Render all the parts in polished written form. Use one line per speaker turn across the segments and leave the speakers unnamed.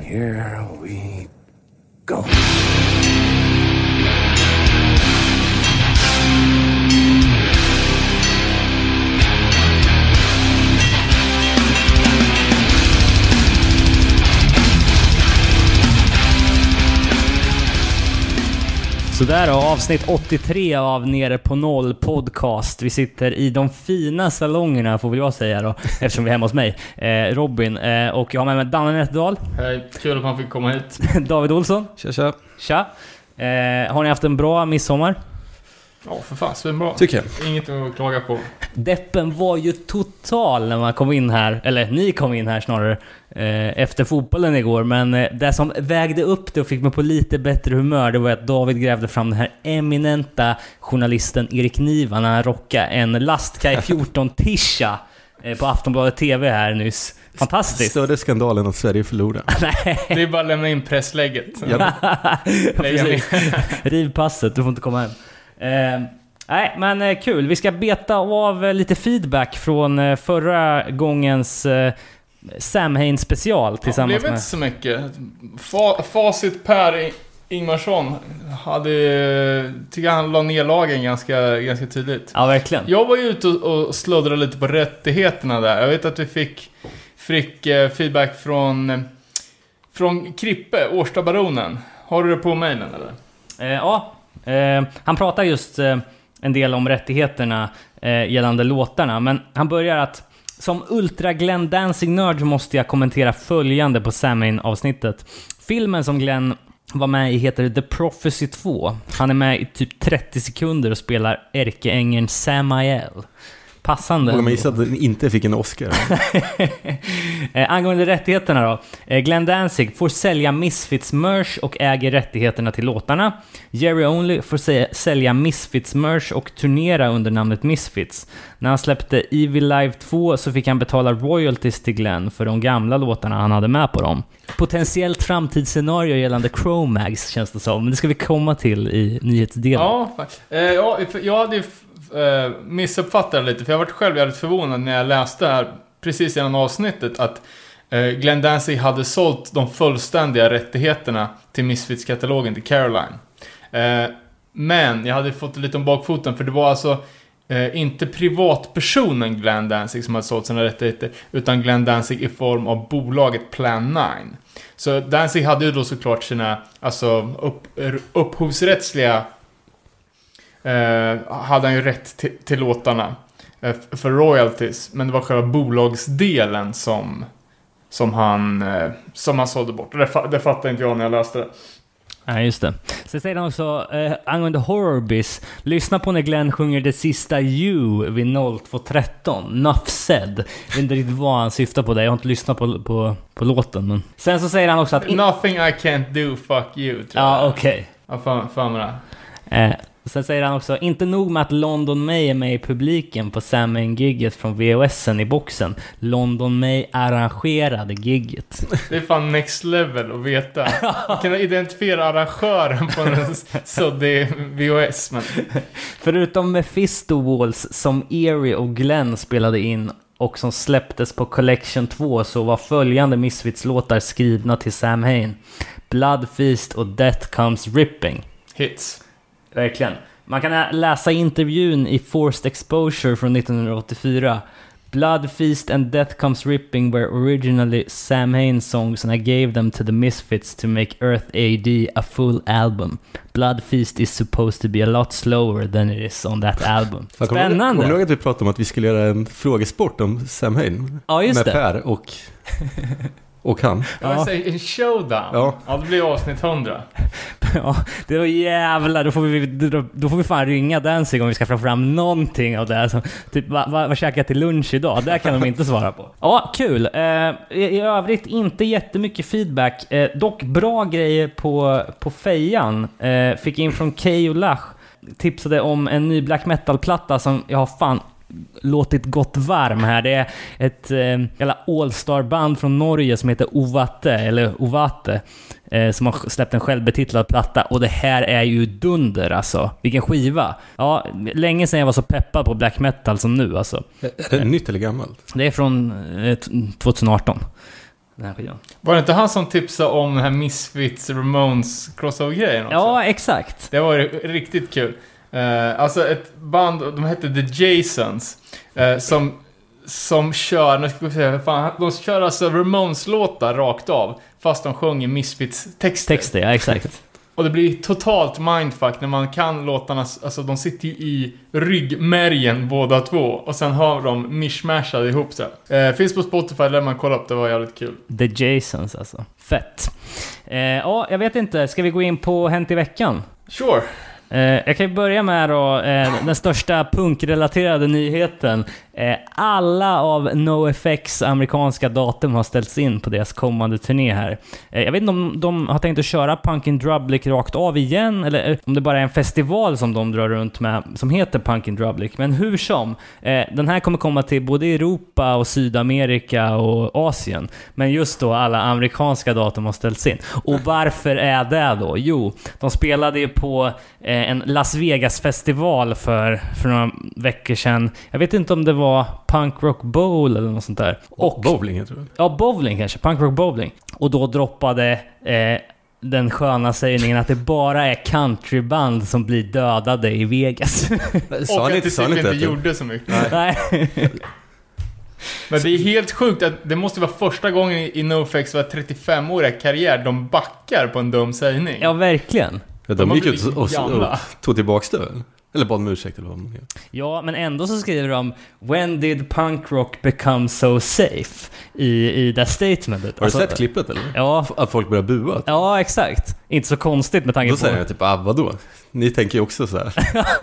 here we go.
Så där då, avsnitt 83 av Nere på Noll podcast. Vi sitter i de fina salongerna, får väl jag säga då, eftersom vi är hemma hos mig, Robin, och jag har med mig Danne Nätterdal.
Hej, kul att man fick komma hit.
David Olsson.
Tja.
Tja. Har ni haft en bra midsommar?
Ja, för fan, så är det bra.
Tycker jag.
Inget att klaga på.
Deppen var ju total när man kom in här, eller ni kom in här snarare, efter fotbollen igår. Men det som vägde upp det och fick mig på lite bättre humör, det var att David grävde fram den här eminenta journalisten Erik Niva när han rockade en Lastkaj 14 tisha på Aftonbladet TV här nyss. Fantastiskt.
Större skandalen att Sverige förlorade.
Nej.
Det är bara att lämna in presslägget.
Ja.
Riv passet, du får inte komma hem. Nej, men kul. Vi ska beta av lite feedback från förra gångens Samhain special tillsammans
med... Det blev inte så mycket. Facit Per Ingmarsson tycker han la ner lagen ganska tydligt.
Ja, verkligen.
Jag var ju ute och slåddrade lite på rättigheterna där. Jag vet att vi fick feedback från Krippe, Årstabaronen. Har du det på mejlen eller?
Ja. Han pratar just en del om rättigheterna gällande låtarna, men han börjar att som ultra Glenn Danzig-nörd måste jag kommentera följande på Samhain-avsnittet. Filmen som Glenn var med i heter The Prophecy 2. Han är med i typ 30 sekunder och spelar ärkeängeln Samael. Passande.
Jag gissar att den inte fick en Oscar.
Angående rättigheterna då. Glenn Danzig får sälja Misfits merch och äger rättigheterna till låtarna. Jerry Only får sälja Misfits merch och turnera under namnet Misfits. När han släppte Evil Live 2 så fick han betala royalties till Glenn för de gamla låtarna han hade med på dem. Potentiellt framtidsscenario gällande Chromags känns det som. Men det ska vi komma till i nyhetsdelen.
Ja, jag hade missuppfattat lite, för jag var själv jävligt förvånad när jag läste här precis innan avsnittet att Glenn Danzig hade sålt de fullständiga rättigheterna till Misfits-katalogen till Caroline. Men jag hade fått lite om bakfoten, för det var alltså inte privatpersonen Glenn Danzig som hade sålt sina rättigheter, utan Glenn Danzig i form av bolaget Plan 9. Så Danzig hade ju då såklart sina upphovsrättsliga hade han ju rätt till låtarna för royalties, men det var själva bolagsdelen som han sålde bort. Det fattade inte jag när jag läste det.
Ja, just det. Sen säger han också angående Horrorbiz, lyssna på när Glenn sjunger det sista You vid 02.13. Nuff said. Jag vet inte riktigt vad han syftar på det. Jag har inte lyssnat på låten, men... Sen så säger han också att...
Nothing I can't do, fuck you.
Ja, okej.
Ja, fan med det.
Sen säger han också, inte nog med att London May är med i publiken på Samhain-gigget från VHSen i boxen. London May arrangerade gigget.
Det är fan next level att veta. Kan jag identifiera arrangören på en suddig VHS. Men...
Förutom Mephisto Walls som Eerie och Glenn spelade in och som släpptes på Collection 2, så var följande Misfits-låtar skrivna till Samhain: Blood Feast och Death Comes Ripping.
Hits.
Verkligen. Man kan läsa intervjun i Forced Exposure från 1984. Blood Feast and Death Comes Ripping were originally Samhain songs and I gave them to the Misfits to make Earth AD a full album. Blood Feast is supposed to be a lot slower than it is on that album. Spännande!
Kommer du ihåg att vi pratade om att vi skulle göra en frågesport om Samhain?
Ja, just
med
det.
Per och han.
Ja. En showdown. Ja, det blir avsnitt 100.
Ja, det var jävlar. Då får vi fan ringa Danzig om vi ska få fram någonting av det här. Så, typ, vad käkar jag till lunch idag? Det kan de inte svara på. Ja, kul. I övrigt inte jättemycket feedback. Dock bra grejer på fejan. Fick in från Key och Lach. Tipsade om en ny black metal-platta som jag har fan låtit gott varm här. Det är ett all-star-band från Norge som heter Ovate, som har släppt en självbetitlad platta, och det här är ju dunder alltså. Vilken skiva. Ja, länge sedan jag var så peppad på black metal som nu alltså.
Är det nytt eller gammalt?
Det är från 2018. den här skivan.
Var det inte han som tipsade om den här Misfits Ramones crossover-grejen också?
Ja, exakt.
Det var riktigt kul. Alltså ett band, de hette The Jasons, som kör, nu ska vi se, fan, de kör alltså Ramones-låtar rakt av, fast de sjunger Misfits-texter.
Ja, exakt.
Och det blir totalt mindfuck när man kan låtarna, alltså de sitter ju i ryggmärgen båda två, och sen har de mishmashade ihop sig. Finns på Spotify där man kollar upp, det var jävligt kul.
The Jasons alltså. Fett. Ja, jag vet inte, ska vi gå in på Hänt i veckan?
Sure.
Jag kan ju börja med då, den största punkrelaterade nyheten. Alla av NoFX amerikanska datum har ställts in på deras kommande turné här. Jag vet inte om de har tänkt att köra Punk in Drublic rakt av igen, eller om det bara är en festival som de drar runt med som heter Punk in Drublic. Men hur som, den här kommer komma till både Europa och Sydamerika och Asien. Men just då alla amerikanska datum har ställts in. Och varför är det då? Jo, de spelade ju på en Las Vegas-festival för några veckor sedan. Jag vet inte om det var Punk Rock Bowl eller något sånt där.
Och bowling, tror jag.
Ja, bowling kanske. Punk Rock Bowling. Och då droppade den sköna sägningen att det bara är countryband som blir dödade i Vegas.
Och att det inte gjorde så mycket.
Nej.
Men det är helt sjukt att det måste vara första gången i NoFX var 35-åriga karriär de backar på en dum sägning.
Ja, verkligen.
Ja, de gick ut och tog tillbaka det. Eller bad om ursäkt eller vad man gör.
Ja, men ändå så skriver de When did punk rock become so safe i det statementet.
Har du sett klippet eller?
Ja.
Att folk börjar bua?
Ja, exakt. Inte så konstigt med tanke på...
Då säger jag typ, vadå? Ni tänker ju också så här.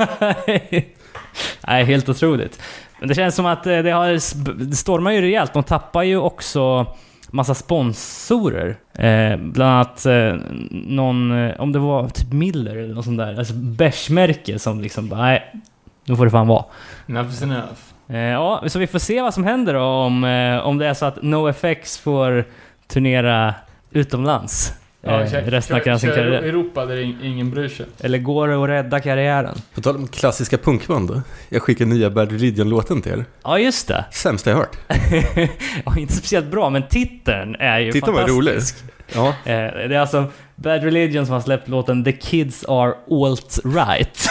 Nej, helt otroligt. Men det känns som att det stormar ju rejält. De tappar ju också massa sponsorer. Bland annat någon, om det var typ Miller eller något sånt där. Alltså bärsmärke som liksom bara, nej, nu får det fan vara.
Enough is enough.
Ja, så vi får se vad som händer då, om det är så att NoFX får turnera utomlands. Resten av sin karriär.
Europa där ingen bryr sig.
Eller går det att rädda karriären?
På tal om klassiska punkband då. Jag skickar nya Bad Religion-låten till er.
Ja, just det.
Sämsta jag hört.
Ja, inte speciellt bra, men titeln är ju fantastisk.
Ja.
Det är alltså Bad Religion som har släppt låten The Kids Are Alt-Right.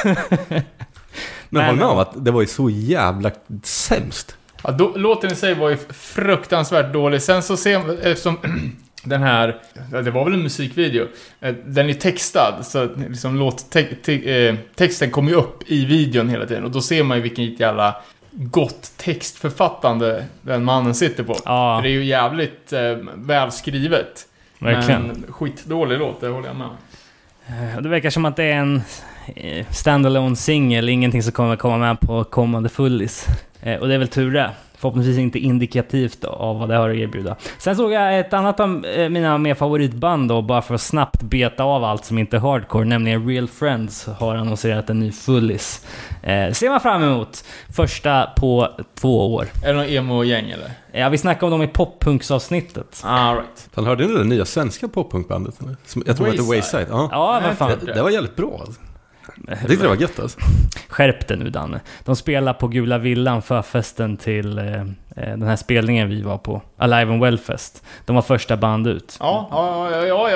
Men håll med om att det var ju så jävla sämst.
Ja, låten i sig var ju fruktansvärt dålig. Sen så eftersom den här, det var väl en musikvideo, den är textad, så liksom texten kommer ju upp i videon hela tiden, och då ser man ju vilken jävla gott textförfattande den mannen sitter på.
Ja.
Det är ju jävligt välskrivet.
Verkligen.
Men skitdålig låt, det håller jag med.
Det verkar som att det är en standalone single, ingenting som kommer komma med på kommande fullis. Och det är väl tur det. Förhoppningsvis inte indikativt av vad det har att erbjuda. Sen såg jag ett annat av mina mer favoritband då, bara för att snabbt beta av allt som inte är hardcore, nämligen Real Friends har annonserat en ny fullis. Ser man fram emot. Första på 2 år.
Är det någon emo-gäng eller?
Ja, vi snackade om dem i poppunksavsnittet.
All right.
Han hörde ni det nya svenska poppunkbandet? Jag tror att det är Wayside.
Ja, vad fan.
Det var jävligt bra alltså. Jag tyckte det var gött alltså.
Skärp det nu, Danne. De spelar på Gula Villan för festen till den här spelningen vi var på, Alive and Wellfest. De var första band ut.
Ja,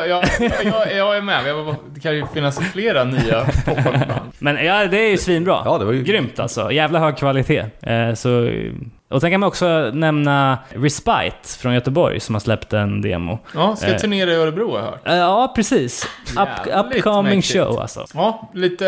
jag är med. Det kan ju finnas flera nya popband.
Men ja, det är ju svinbra.
Ja, det var ju
grymt alltså. Jävla hög kvalitet. Och sen kan man också nämna Respite från Göteborg som har släppt en demo.
Ja, ska turnera i Örebro, jag hört.
Ja, precis. Upcoming mäktigt. Show alltså.
Ja, lite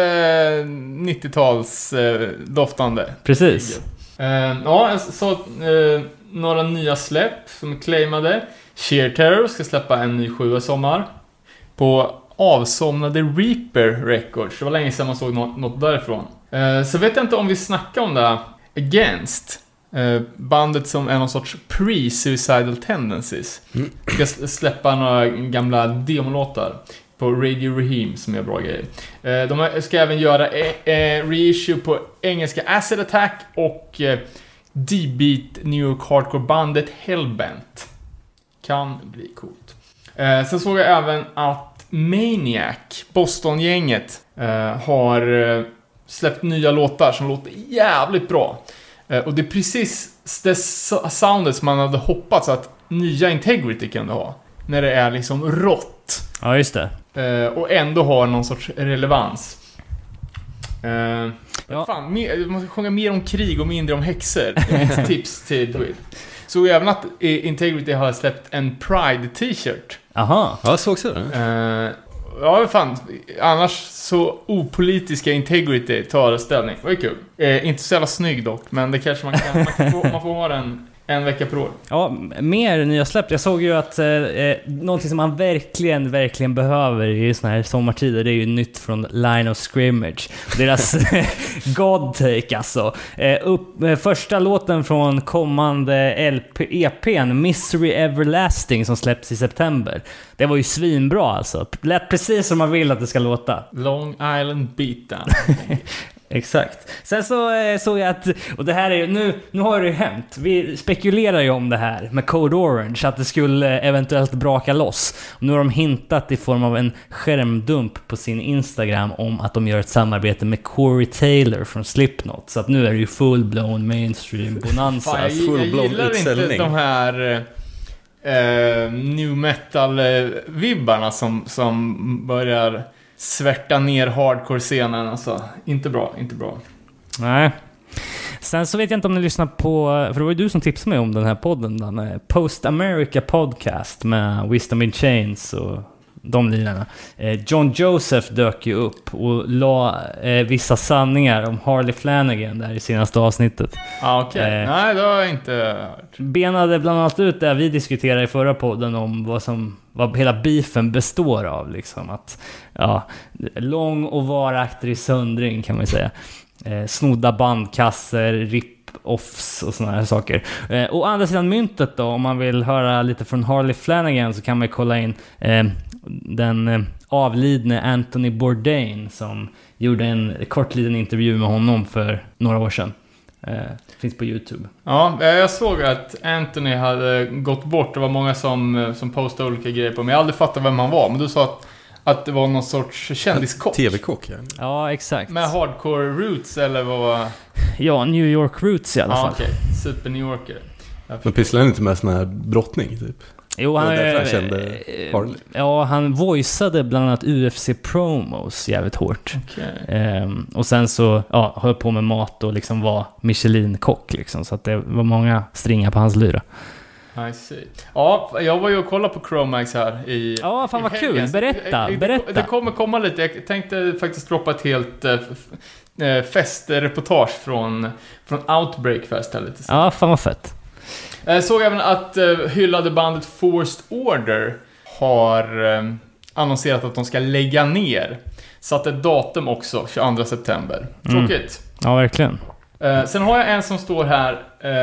90-tals doftande.
Precis.
Ja, så några nya släpp som är claimade. Sheer Terror ska släppa en ny 7 sommar på avsomnade Reaper Records. Det var länge sedan man såg något därifrån. Så vet jag inte om vi snackar om det. Against. Bandet som är någon sorts pre-suicidal tendencies. Ska släppa några gamla demolåtar på Radio Raheem som är bra grejer. De ska även göra reissue på engelska Acid Attack och D-beat New York hardcore-bandet Hellbent. Kan bli coolt. Sen såg jag även att Maniac, Boston-gänget, har släppt nya låtar som låter jävligt bra. Och det är precis det soundet som man hade hoppats att nya Integrity kunde ha. När det är liksom rått.
Ja, just det.
Och ändå har någon sorts relevans.
Ja.
Fan, man måste sjunga mer om krig och mindre om häxor. Ett tips till Druid. Så även att Integrity har släppt en Pride t-shirt.
Aha.
Ja, jag såg också det.
Ja, fan. Annars så opolitiska Integrity tar ställning. Det var ju kul. Inte så jävla snygg dock, men det kanske man kan. Man får ha den en vecka per år.
Ja, mer nya släpp. Jag såg ju att någonting som man verkligen behöver i såna här sommartider, det är ju nytt från Line of Scrimmage. Deras God Take alltså. Första låten från kommande EP:n Misery Everlasting som släpps i september. Det var ju svinbra alltså. Lät precis som man vill att det ska låta.
Long Island Beatdown.
Exakt. Sen så såg jag att, och det här är ju, nu har det ju hänt. Vi spekulerar ju om det här med Code Orange, att det skulle eventuellt braka loss. Och nu har de hintat i form av en skärmdump på sin Instagram om att de gör ett samarbete med Corey Taylor från Slipknot. Så att nu är det ju full-blown mainstream bonanza.
Fan, jag gillar inte de här new metal-vibbarna som börjar svärta ner hardcore-scenen. Alltså, inte bra.
Nej. Sen så vet jag inte om ni lyssnar på, för det var ju du som tipsade mig om den här podden, den Post America Podcast med Wisdom in Chains och de lirarna. John Joseph dök ju upp och la vissa sanningar om Harley Flanagan där i senaste avsnittet.
Okej. Nej, det har jag inte hört.
Benade bland annat ut det vi diskuterade i förra podden om vad hela beefen består av liksom, att lång och varaktig söndring kan man säga. Snodda bandkasser, rip-offs och såna här saker. Å andra sidan myntet då, om man vill höra lite från Harley Flanagan, så kan man kolla in den avlidne Anthony Bourdain som gjorde en kortliten intervju med honom för några år sedan. Finns på YouTube.
Ja, jag såg att Anthony hade gått bort. Det var många som postade olika grejer på, men jag har aldrig fattat vem han var. Men du sa att det var någon sorts kändiskock.
TV-kock, ja.
Ja, exakt.
Med hardcore roots, eller vad?
Ja, New York roots i alla fall.
Okej. Super New Yorker.
Men pysslar han inte med sån här brottning, typ?
Jo, han voiceade bland annat UFC promos jävligt hårt.
Okay.
Och sen så höll på med mat och liksom var Michelin-kock liksom, så att det var många stringar på hans lyra.
I see. Ja, jag var ju och kollade på Chromax här i.
Ja, fan vad kul. Berätta.
Det kommer komma lite. Jag tänkte faktiskt droppa ett helt festreportage från Outbreak Fest här lite.
Ja, fan vad fett.
Jag såg även att hyllade bandet Forced Order har annonserat att de ska lägga ner. Satt ett datum också, 22 september. Tråkigt.
Ja, verkligen.
Sen har jag en som står här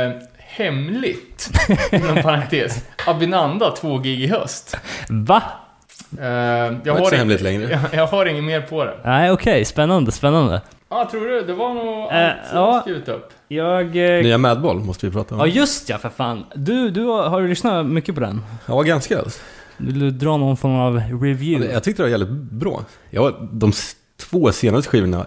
hemligt, inom parentes. Abinanda 2 gig i höst.
Va?
Jag har inte hemligt längre.
Jag har inget mer på det.
Nej, okej. Spännande.
Ja, tror du? Det var nog allt som jag skrivit upp.
Nya Madball måste vi prata om.
Ja, just ja, för fan. Har du lyssnat mycket på den?
Ja, ganska alltså.
Vill du dra någon form av review?
Jag tyckte det var jävligt bra. De 2 senaste skivorna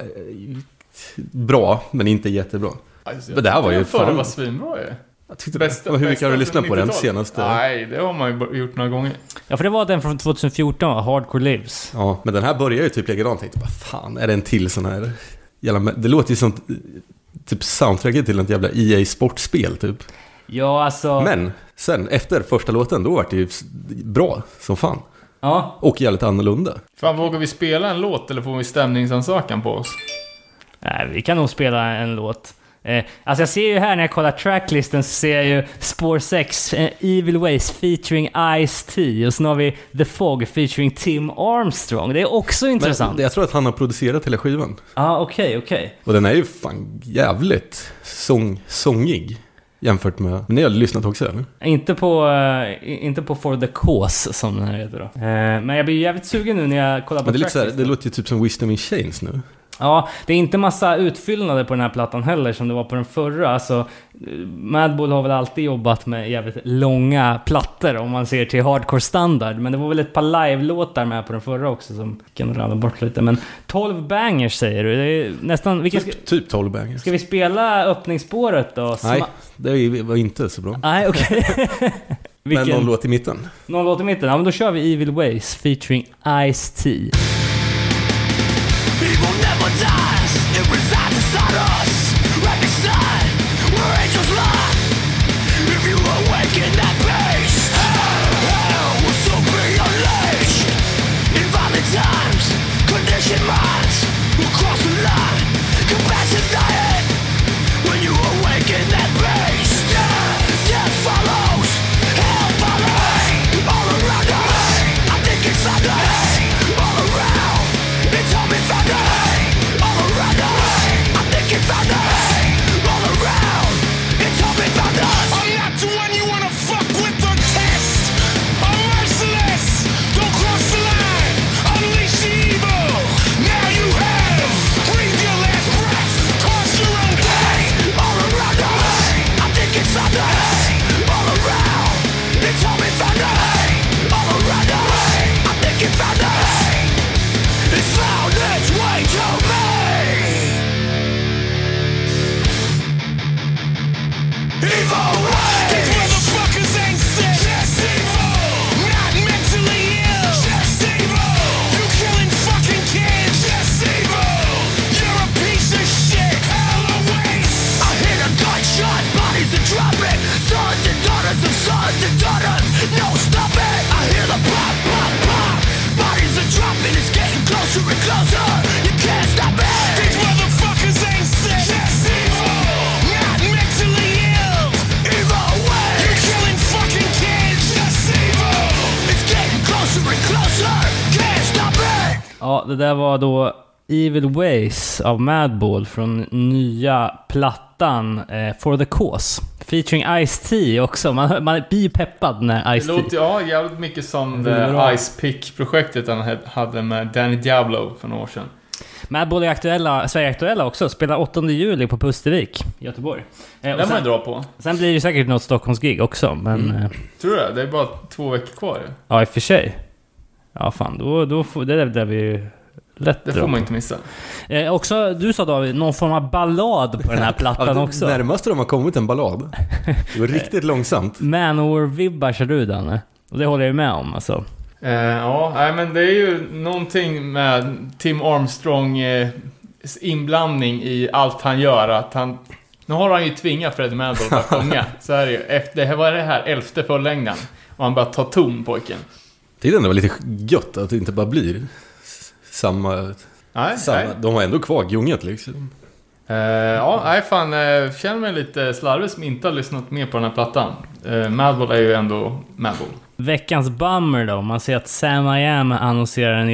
bra, men inte jättebra.
Alltså,
men det här var ju
fan. Det var svinbra ju.
Jag tyckte bästa, hur mycket har du lyssnat på den senaste?
Nej, det har man ju gjort några gånger.
Ja, för det var den från 2014, Hardcore Lives.
Ja, men den här börjar ju typ likadant. Tänkte bara, fan, är det en till sån här det låter ju som typ soundtracket till ett jävla EA-sportspel typ.
Ja, alltså.
Men sen, efter första låten, då var det ju bra som fan.
Ja.
Och jävligt annorlunda.
Fan, vågar vi spela en låt eller får vi stämningsansökan på oss?
Nej, vi kan nog spela en låt. Alltså jag ser ju här när jag kollar tracklisten, så ser jag ju Spår 6, Evil Ways featuring Ice-T, och sen har vi The Fog featuring Tim Armstrong. Det är också intressant.
Men jag tror att han har producerat hela skivan.
Okej.
Och den är ju fan jävligt sångig jämfört med. Men ni har lyssnat också, eller?
Inte på For the Cause som den här heter då. Men jag blir jävligt sugen nu när jag kollar på
men det är lite
tracklisten.
så här, det låter ju typ som Wisdom in Chains nu.
Ja, det är inte massa utfyllnader på den här plattan heller som det var på den förra. Alltså, Madball har väl alltid jobbat med jävligt långa plattor om man ser till hardcore standard. Men det var väl ett par live-låtar med på den förra också som kan ramla bort lite. Men 12 bangers säger du. Det är nästan...
Typ 12 bangers.
Ska vi spela öppningsspåret då?
Nej, det var inte så bra.
Nej, okej.
Men någon låt i mitten.
Någon låt i mitten? Ja, men då kör vi Evil Ways featuring Ice-T.
Evil never dies, it resides inside us. Right beside where angels lie. If you awaken that beast, hell will soon be unleashed. In violent times, conditioned minds will cross the line. Compassion's dying when you awaken that beast. Death follows, hell follows. All around us, I think it's thunder. All around, it's all been thunder. All around us, I think it's thunder. All around, it's all been thunder. I'm not the one you wanna fuck with or test. I'm merciless, don't cross the line. Unleash the evil, now you have. Breathe your last breath, cause your own death. All around us, I think it's thunder. All around, it's all been thunder. All around us, I think it's thunder. It's found its way to me. Evil ways. These motherfuckers ain't sick. Just evil. Not mentally ill. Just evil. You killing fucking kids. Just evil. You're a piece of shit. Hella waste. I hear the gunshots. Bodies are dropping. Sons and daughters of sons and daughters. No stopping. I hear the pop, pop, pop. Bodies are dropping. It's getting closer and closer. You can't stop it. These motherfuckers ain't sick. Just evil. Not mentally ill. Evil ways. You're killing fucking kids. Just evil. It's getting closer and closer. Can't stop it.
Ja, det där var då Evil Ways av Madball från nya plattan For the Cause. Featuring Ice-T också. Man blir peppad när
Det
Ice-T...
låter jävligt mycket som det Ice Pick-projektet han hade med Danny Diablo för några år sedan.
Madball är aktuella, Sverige-aktuella också. Spelar 8 juli på Pustervik, Göteborg.
Det man ju dra på.
Sen blir det säkert något Stockholmsgig också, men...
Tror du det? Det är bara 2 veckor kvar ju.
Ja, i och för sig. Ja, fan. Då får... Det där blir ju lätt.
Det får man inte missa.
Också, du sa David, någon form av ballad på den här plattan också.
Närmast de har kommit en ballad. Det var riktigt långsamt.
Manowar-vibbar kör du, Danne. Och det håller jag med om, alltså.
Ja, nej, men det är ju någonting med Tim Armstrong inblandning i allt han gör. Att han, nu har han ju tvingat Freddie Madball att sjunga. Så är det ju. Det här var det här 11:e förlängdan. Och han bara tar ton, pojken.
Det var lite gött att det inte bara blir samma.
Nej.
De har ändå kvar gunget liksom.
Ja, nej fan, känner mig lite slarvig som inte har lyssnat mer på den här plattan. Madball är ju ändå Madball.
Veckans bummer då, man ser att Sam I Am annonserar en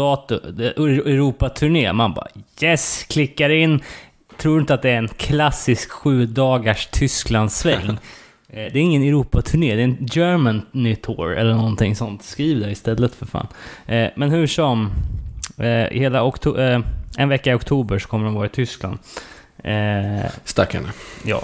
Europa-turné. Man bara, yes, klickar in. Tror inte att det är en klassisk 7-dagars Tysklandssväng. Det är ingen Europa-turné, det är en German tour eller någonting sånt. Skriv det istället för fan. Men hur som, hela en vecka i oktober så kommer de vara i Tyskland.
Stackarna.
Ja.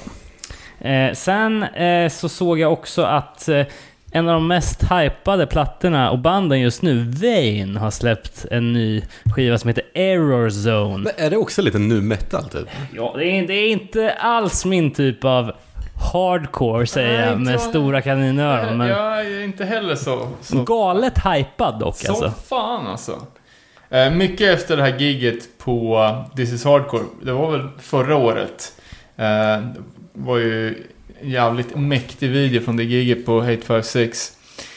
Sen så såg jag också att en av de mest hypade plattorna och banden just nu, Vain, har släppt en ny skiva som heter Error Zone.
Men är det också lite nu metal typ?
Ja, det är inte alls min typ av hardcore, säger jag, med stora kaninöron. Men
jag är inte heller så
galet hypad dock,
så
alltså.
fan alltså. Mycket efter det här giget på This is Hardcore. Det var väl förra året. Det var ju en jävligt mäktig video från det giget på Hate 56.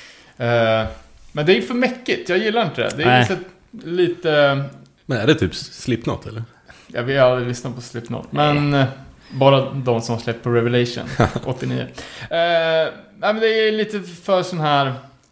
Men det är för mäckigt. Jag gillar inte det. Det är lite...
Men är det typ Slipknot eller?
Jag vill aldrig lyssna på Slipknot. Men bara de som släppt på Revelation 89. Men det är lite för sån här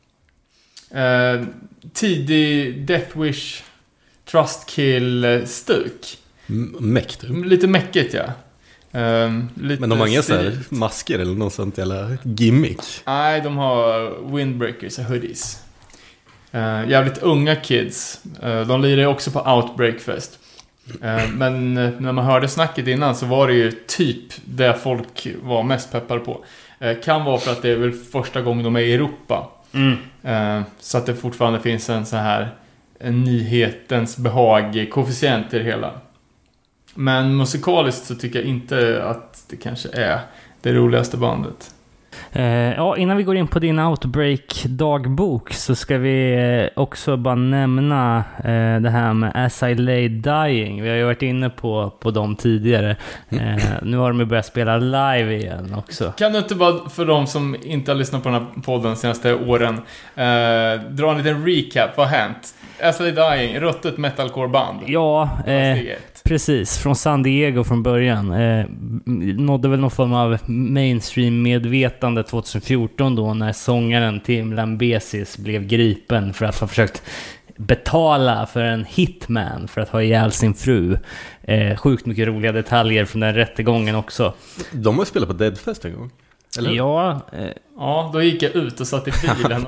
tidig Death Wish Trustkill stuk.
Mäkt.
Lite mäckigt, ja. Lite
men de har inga så här masker eller något sånt jävla gimmick.
Nej, de har windbreakers och hoodies. Jävligt unga kids. De lirar också på Outbreak Fest. Men när man hörde snacket innan så var det ju typ det folk var mest peppar på. Kan vara för att det är väl första gången de är i Europa. Så att det fortfarande finns en så här en nyhetens behag koefficient i det hela. Men musikaliskt så tycker jag inte att det kanske är det roligaste bandet.
Ja, innan vi går in på din Outbreak-dagbok så ska vi också bara nämna det här med As I Lay Dying. Vi har ju varit inne på dem tidigare. Nu har de ju börjat spela live igen också.
Kan du inte bara, för de som inte har lyssnat på den här podden de senaste åren, dra en liten recap, vad har hänt? As I Lay Dying, ruttet metalcore-band.
Ja, precis. Från San Diego från början. Nådde väl någon form av mainstream-medvetande 2014 då när sångaren Tim Lambesis blev gripen för att ha försökt betala för en hitman för att ha ihjäl sin fru. Sjukt mycket roliga detaljer från den rättegången också.
De har spelat på Deadfest en gång, eller?
Ja.
Ja, då gick jag ut och satt i bilen.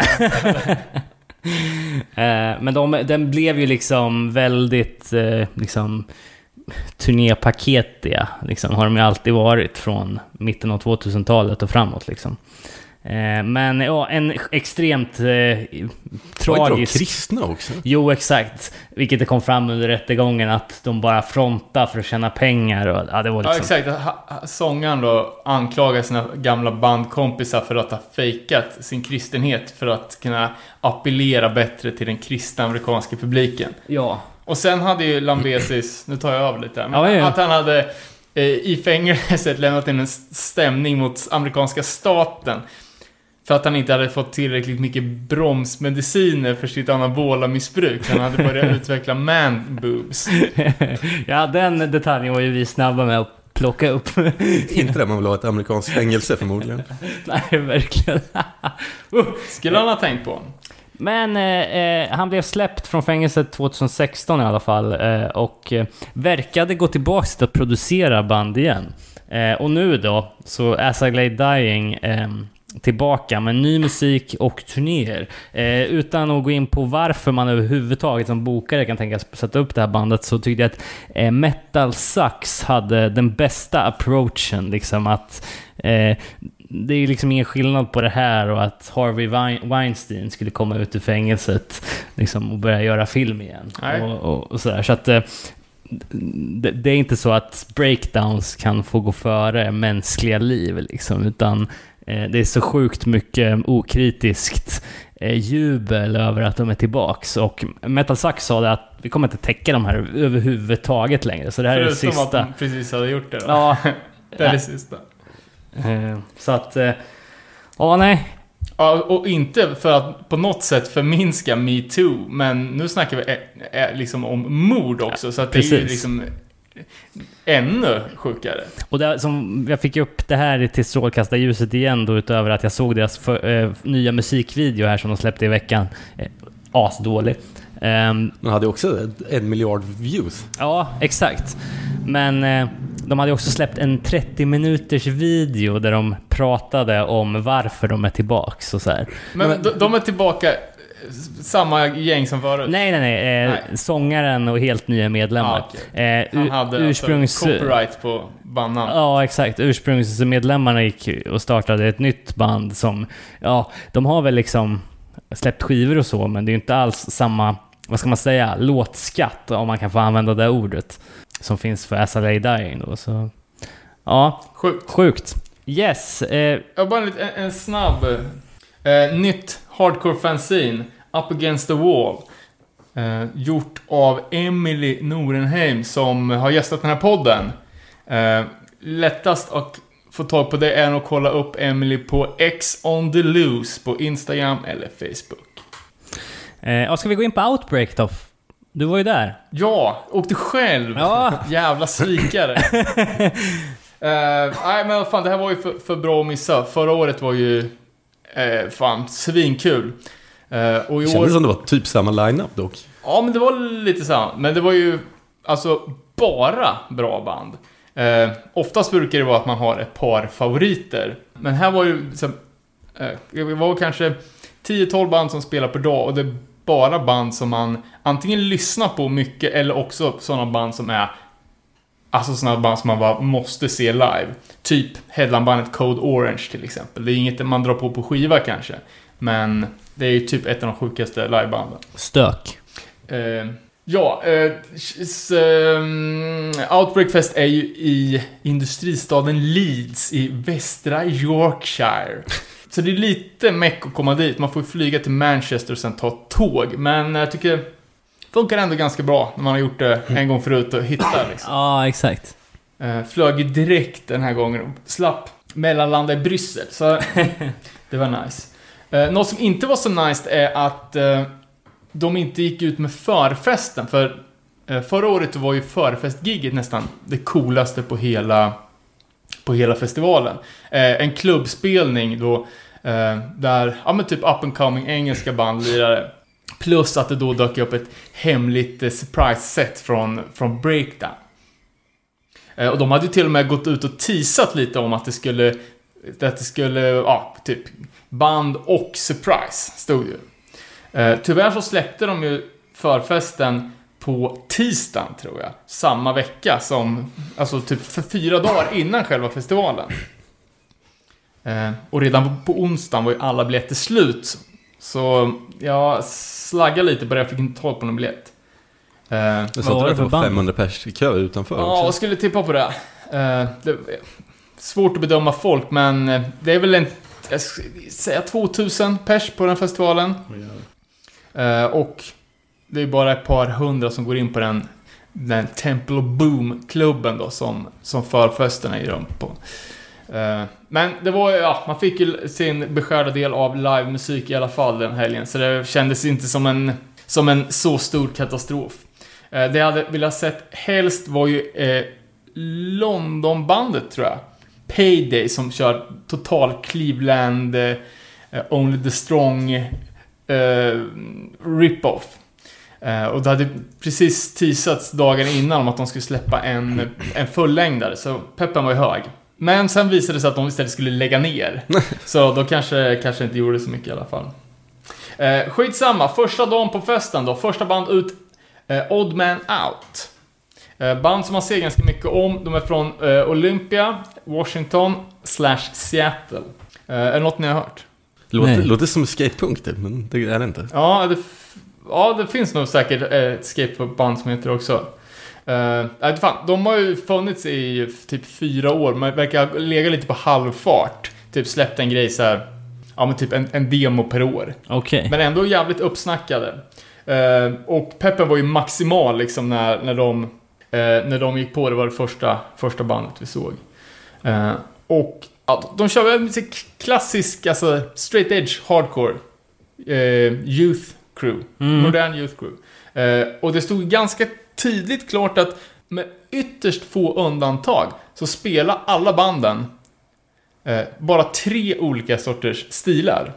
Men den blev ju liksom väldigt liksom turnépaketiga liksom, har de ju alltid varit från mitten av 2000-talet och framåt liksom. Men ja, en extremt tragisk...
Var inte de kristna också?
Jo, exakt. Vilket det kom fram under rättegången att de bara frontar för att tjäna pengar. Och, ja, det var liksom...
Ja, exakt. Sångaren då anklagar sina gamla bandkompisar för att ha fejkat sin kristenhet för att kunna appellera bättre till den kristna amerikanska publiken.
Ja.
Och sen hade ju Lambesis, nu tar jag över lite här, men
ja.
att han hade i fängelset lämnat in en stämning mot amerikanska staten för att han inte hade fått tillräckligt mycket bromsmediciner för sitt anabola missbruk. Han hade börjat utveckla man-boobs.
Ja, den detaljen var ju vi snabba med att plocka upp.
Inte det man vill ha ett amerikanskt fängelse förmodligen.
Nej, verkligen.
Skulle han ha tänkt på.
Men han blev släppt från fängelset 2016 i alla fall och verkade gå tillbaka till att producera band igen. Och nu då, så As I Lay Dying tillbaka med ny musik och turnéer. Utan att gå in på varför man överhuvudtaget som bokare kan tänka sätta upp det här bandet, så tyckte jag att Metal Sucks hade den bästa approachen. Liksom att det är liksom ingen skillnad på det här och att Harvey Weinstein skulle komma ut ur fängelset liksom, och börja göra film igen. Och sådär. Så att det är inte så att breakdowns kan få gå före mänskliga liv liksom, utan det är så sjukt mycket okritiskt jubel över att de är tillbaks. Och Metal Sucks sa det att vi kommer inte täcka de här överhuvudtaget längre. Så det här
förutom
är det sista.
Att de precis hade gjort det då.
Ja.
Det är det sista.
Så att nej.
Ja, och inte för att på något sätt förminska Me Too, men nu snackar vi liksom om mord också, så att det är ju liksom ännu sjukare. Och
det, som jag fick upp det här till strålkastarljuset igen då, utöver att jag såg deras nya musikvideo här som de släppte i veckan. Asdålig.
De hade också 1 miljard views.
Ja, exakt. Men de hade också släppt en 30 minuters video där de pratade om varför de är tillbaks och så här.
Men de är tillbaka samma gäng som förut?
Nej. Sångaren och helt nya medlemmar.
Okay. Han hade copyright på bandan.
Ja, exakt. Ursprungsmedlemmarna gick och startade ett nytt band som, ja, de har väl liksom släppt skivor och så, men det är ju inte alls samma, vad ska man säga, låtskatt, om man kan få använda det ordet, som finns för As I Lay Dying då. Så ja, sjukt. Yes.
Jag bara en snabb nytt hardcore fanzine, Up Against the Wall, gjort av Emily Norenheim, som har gästat den här podden. Lättast att få tag på det är att kolla upp Emily på X on the Loose på Instagram eller Facebook.
Ska vi gå in på Outbreak då? Du var ju där.
Ja, och du själv.
Ja.
Jävla svikare. Nej, men fan, det här var ju för bra att missa. Förra året var ju fan svinkul. Och i år...
Kändes som det var typ samma line-up dock.
Ja, men det var lite samma. Men det var ju alltså bara bra band. Oftast brukar det vara att man har ett par favoriter. Men här var ju det var kanske 10-12 band som spelar per dag, och det bara band som man antingen lyssnar på mycket eller också sådana band som är alltså sådana band som man bara måste se live. Typ headlinebandet Code Orange till exempel. Det är inget man drar på skiva kanske, men det är ju typ ett av de sjukaste livebanden.
Stök.
Outbreak Fest är ju i industristaden Leeds i västra Yorkshire. Så det är lite meck att komma dit. Man får flyga till Manchester och sen ta tåg. Men jag tycker det funkar ändå ganska bra när man har gjort det en gång förut och hittar liksom.
Ja, exakt.
Flög ju direkt den här gången och slapp mellanlanda i Bryssel. Så det var nice. Något som inte var så nice är att de inte gick ut med förfesten. För förra året var ju förfestgiget nästan det coolaste på hela festivalen. En klubbspelning då där men typ up and coming engelska band lirade. Plus att det då dök upp ett hemligt surprise-set från Breakdown. Och de hade ju till och med gått ut och teasat lite om att det skulle typ band och surprise stod ju. Tyvärr så släppte de ju förfesten på tisdagen tror jag. Samma vecka som, alltså typ för 4 dagar innan själva festivalen. Och redan på onsdagen var ju alla biljetter slut. Så jag slaggade lite på det, jag fick inte tag på någon biljett.
Det sa att det var 500 pers i kö utanför.
Ja, jag skulle tippa på det. Det är svårt att bedöma folk, men det är väl jag säga 2000 pers på den festivalen. Och det är bara ett par hundra som går in på den Temple of Boom-klubben då, som förfesten är i rum på. Men det var man fick ju sin beskärda del av livemusik i alla fall den helgen, så det kändes inte som en så stor katastrof. Det jag hade velat sett helst var ju Londonbandet tror jag, Payday, som kör total Cleveland Only the Strong rip-off. Och det hade precis teasats dagen innan om att de skulle släppa en fullängdare, så peppen var ju hög. Men sen visade det sig att de istället skulle lägga ner. Så då kanske inte gjorde så mycket i alla fall. Skitsamma, första dagen på festen då. Första band ut, Odd Man Out. Band som man ser ganska mycket om. De är från Olympia, Washington / Seattle. Är det något ni har hört?
Låter som skatepunk det, men det är det inte.
Ja, det finns nog säkert ett skateband som heter det också. De har ju funnits i typ 4 år. Man verkar lägga lite på halvfart. Typ släppt en grej så här, men typ en demo per år.
Okay.
Men ändå jävligt uppsnackade. Och peppen var ju maximal liksom när de gick på. Det var det första bandet vi såg. Och de kör väl klassisk, alltså straight edge hardcore youth crew, modern youth crew. Och det stod ganska tydligt klart att med ytterst få undantag så spelar alla banden bara 3 olika sorters stilar.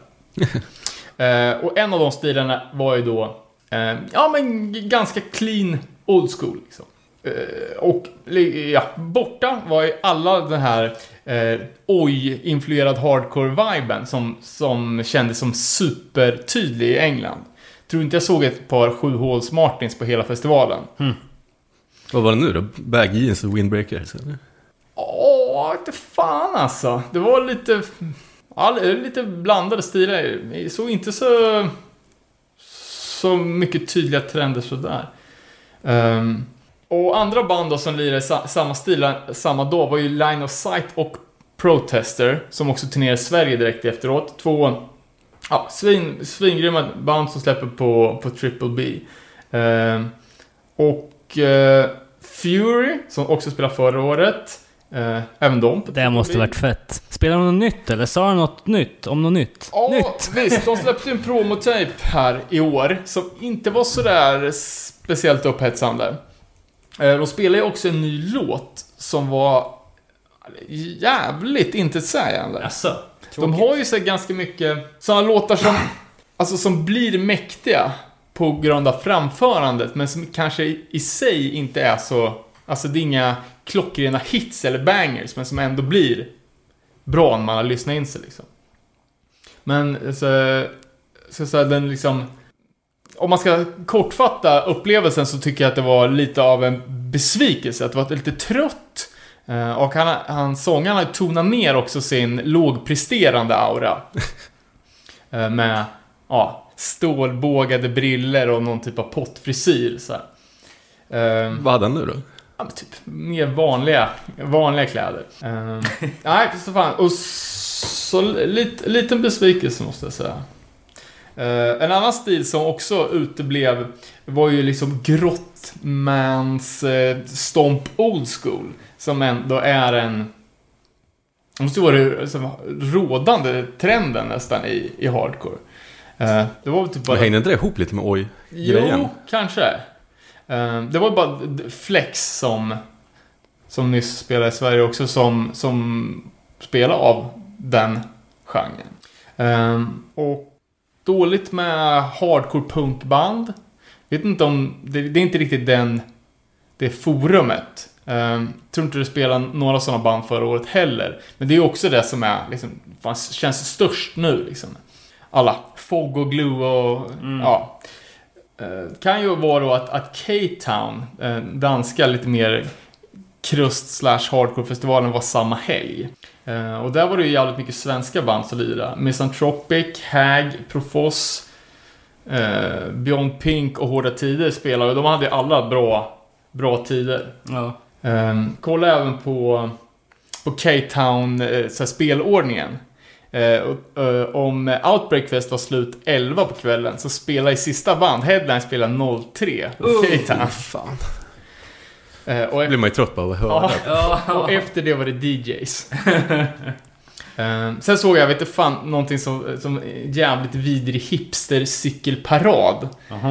Och en av de stilarna var ju då men ganska clean old school liksom. Och borta var ju alla den här oj-influerad hardcore-viben som kändes som supertydlig i England. Tror inte jag såg ett par 7-håls Martins på hela festivalen.
Vad var det nu då? Baggy jeans och windbreakers?
Inte fan alltså. Det var lite blandade stilar. Jag såg inte så mycket tydliga trender sådär. Och andra band då som lirade samma stil samma dag var ju Line of Sight och Protester, som också turnerade i Sverige direkt efteråt. 2 svingrymma band som släpper på Triple B. Och Fury, som också spelade förra året. Även de på
det måste varit fett. Spelar de något nytt eller sa de något nytt om något nytt?
Ja, visst. De släppte en promotape här i år som inte var så där speciellt upphetsande. De spelade ju också en ny låt som var jävligt intetsägande.
Asså,
de har ju så ganska mycket sådana låtar som blir mäktiga på grund av framförandet, men som kanske i sig inte är så, alltså det är inga klockrena hits eller bangers, men som ändå blir bra när man har lyssnat in sig liksom. Men så den liksom om man ska kortfatta upplevelsen så tycker jag att det var lite av en besvikelse. Att det var lite trött. Och sångarna tonar ner också sin lågpresterande aura. Med stålbågade briller och någon typ av pottfrisyr. Så här.
Vad hade han nu då?
Ja, typ mer vanliga kläder. Nej, så fan. Och så liten besvikelse måste jag säga. En annan stil som också uteblev var ju liksom Grottmans Stomp Old School. Som ändå är det måste vara den rådande trenden nästan i hardcore. Det var typ bara...
Men hängde inte det ihop lite med oj-grejen?
Jo, kanske. Det var bara Flex som nyss spelade i Sverige också som spelar av den genren. Och dåligt med hardcore punkband. Vet inte om det är inte riktigt det forumet. Tror inte det spelar några sådana band förra året heller. Men det är också det som är liksom, känns störst nu liksom. Alla Fog och Glue och kan ju vara då att K-Town, danska lite mer krust/hardcore-festivalen var samma helg. Och där var det ju jävligt mycket svenska band som lirade. Misanthropic, Hag, Profos, Beyond Pink och Hårda Tider spelade. Och de hade alla bra tider.
Ja.
Kolla även på K-Town spelordningen. Om Outbreak Fest var slut 11 på kvällen så spelar i sista band Headline spelar 03 på K-Town.
Fan.
Och
blir man ju trött på att höra.
Och efter det var det DJs. Sen såg jag vet inte fan någonting som jävligt vidrig hipster cykelparad.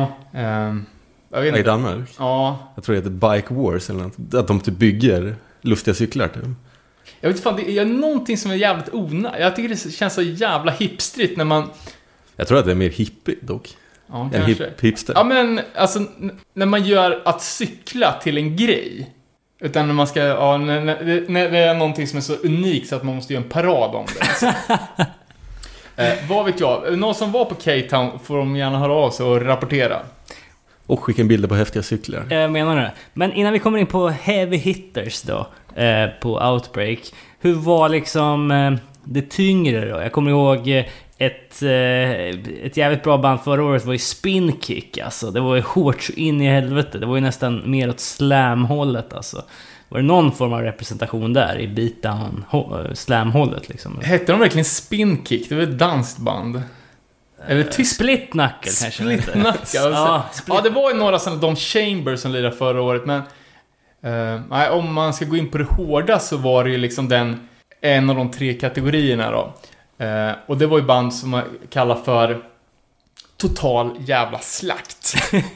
I Danmark?
Ja.
Jag tror det heter Bike Wars eller något. Att de typ bygger lustiga cyklar typ.
Jag vet fan, det är någonting som är jävligt jag tycker det känns så jävla hipstrigt när man...
Jag tror att det är mer hippie dock.
Ja,
en hipster.
Ja, men alltså när man gör att cykla till en grej. Utan när man ska... Ja, när det är någonting som är så unikt så att man måste göra en parad om det. Alltså. Vad vet jag? Någon som var på K-Town får de gärna höra av sig och rapportera.
Och skicka en bilder på häftiga cyklar.
Jag menar det. Men innan vi kommer in på heavy hitters då, på Outbreak. Hur var liksom det tyngre då? Jag kommer ihåg ett jävligt bra band förra året var ju Spin Kick. Alltså. Det var ju hårt så in i helvete. Det var ju nästan mer åt slam-hållet alltså. Var det någon form av representation där i beatdown slam-hållet liksom?
Hette de verkligen Spin Kick? Det var ett dansband. Eller
Split Knuckle kanske.
Split Knuckle. Ja, det var ju några sådana de Chambers som lirade förra året. Men om man ska gå in på det hårda så var det ju liksom en av de 3 kategorierna då. Och det var ju band som man kallar för total jävla slakt.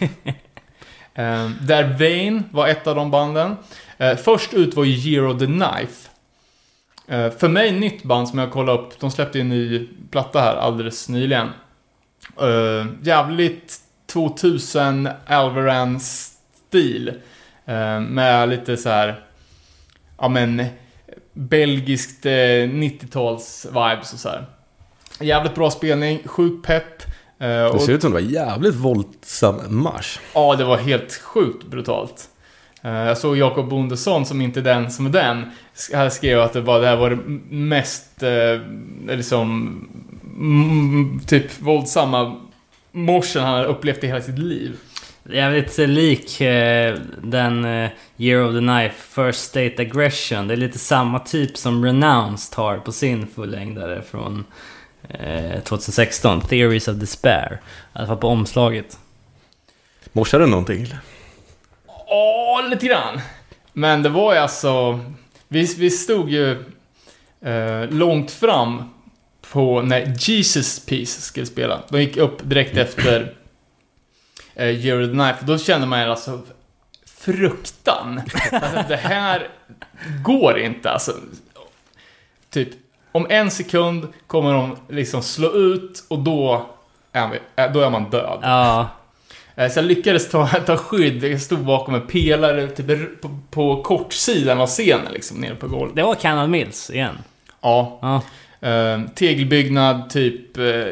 Där Vane var ett av de banden. Först ut var ju Year of the Knife. För mig nytt band som jag kollade upp. De släppte en ny platta här alldeles nyligen. Jävligt 2000 Alvaran-stil. Med lite så här, ja men belgiskt 90-tals vibes och så här. Jävligt bra spelning, sjukt pepp.
Det ser ut som det var jävligt våldsam marsch.
Ja, det var helt sjukt brutalt. Jag såg Jakob Bondesson som inte den som är den. Han skrev att det här var det mest liksom typ våldsamma morsen han har upplevt i hela sitt liv.
Jävligt lik den Year of the Knife First State Aggression. Det är lite samma typ som Renounced har på sin fullängdare från 2016, Theories of Despair. I alla fall på omslaget.
Morsade någonting eller?
Lite grann. Men det var ju alltså... Vi stod ju långt fram på när Jesus Piece skulle spela. De gick upp direkt efter Year of the Knife. Då kände man alltså fruktan. Alltså, det här går inte. Alltså, typ, om 1 sekund kommer de liksom slå ut och då är man död.
Ja.
Så jag lyckades ta skydd. Jag stod bakom en pelare typ på kortsidan av scenen liksom, nere på golvet.
Det var Canal Mills igen.
Ja. Tegelbyggnad typ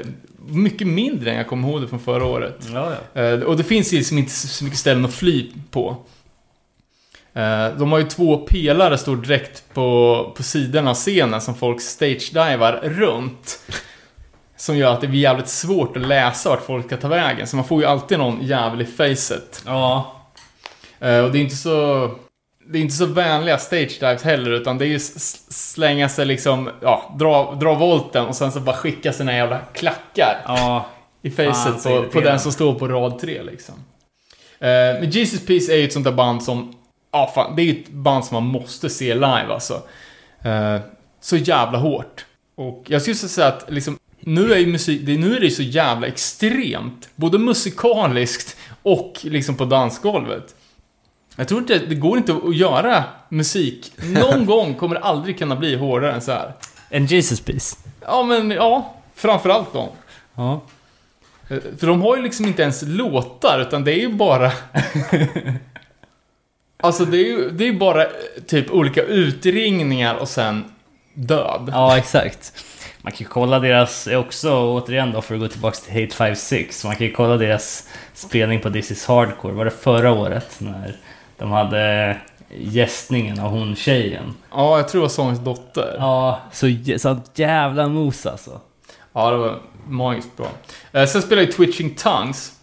mycket mindre än jag kommer ihåg det från förra året.
Ja.
Och det finns liksom inte så mycket ställen att fly på. De har ju 2 pelare står direkt på sidan av scenen som folk stage-divar runt. Som gör att det blir jävligt svårt att läsa vart folk ska ta vägen. Så man får ju alltid någon jävlig facet.
Ja.
Och det är inte så vänliga stage-dives heller, utan det är ju slänga sig liksom, dra volten och sen så bara skicka sina jävla klackar i facet på den som står på rad 3 liksom. Men Jesus Piece är ju ett sånt där band som det är ju ett band som man måste se live alltså. Så jävla hårt. Och jag skulle säga att liksom, nu är det så jävla extremt, både musikaliskt och liksom på dansgolvet. Jag tror inte, det går inte att göra musik. Någon gång kommer det aldrig kunna bli hårdare än så här.
En Jesus Piece.
Framförallt dem.
Ja.
För de har ju liksom inte ens låtar, utan det är ju bara alltså det är ju bara typ olika utringningar och sen död.
Ja, exakt. Man kan ju kolla deras också, återigen då, för att gå tillbaka till Hate 56. Man kan ju kolla deras spelning på This is Hardcore. Var det förra året när de hade gästningen av hon tjejen?
Ja, jag tror det var sångens dotter.
Ja, så jävla mos alltså.
Ja, det var magiskt bra. Sen spelar ju Twitching Tongues.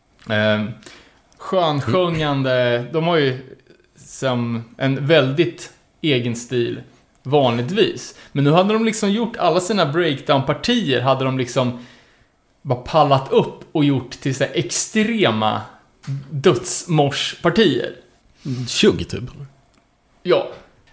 Skönsjungande. De har ju som en väldigt egen stil vanligtvis. Men nu hade de liksom gjort alla sina breakdown-partier, hade de liksom bara pallat upp och gjort till så här extrema dödsmors-partier.
Tjugg typ.
Ja.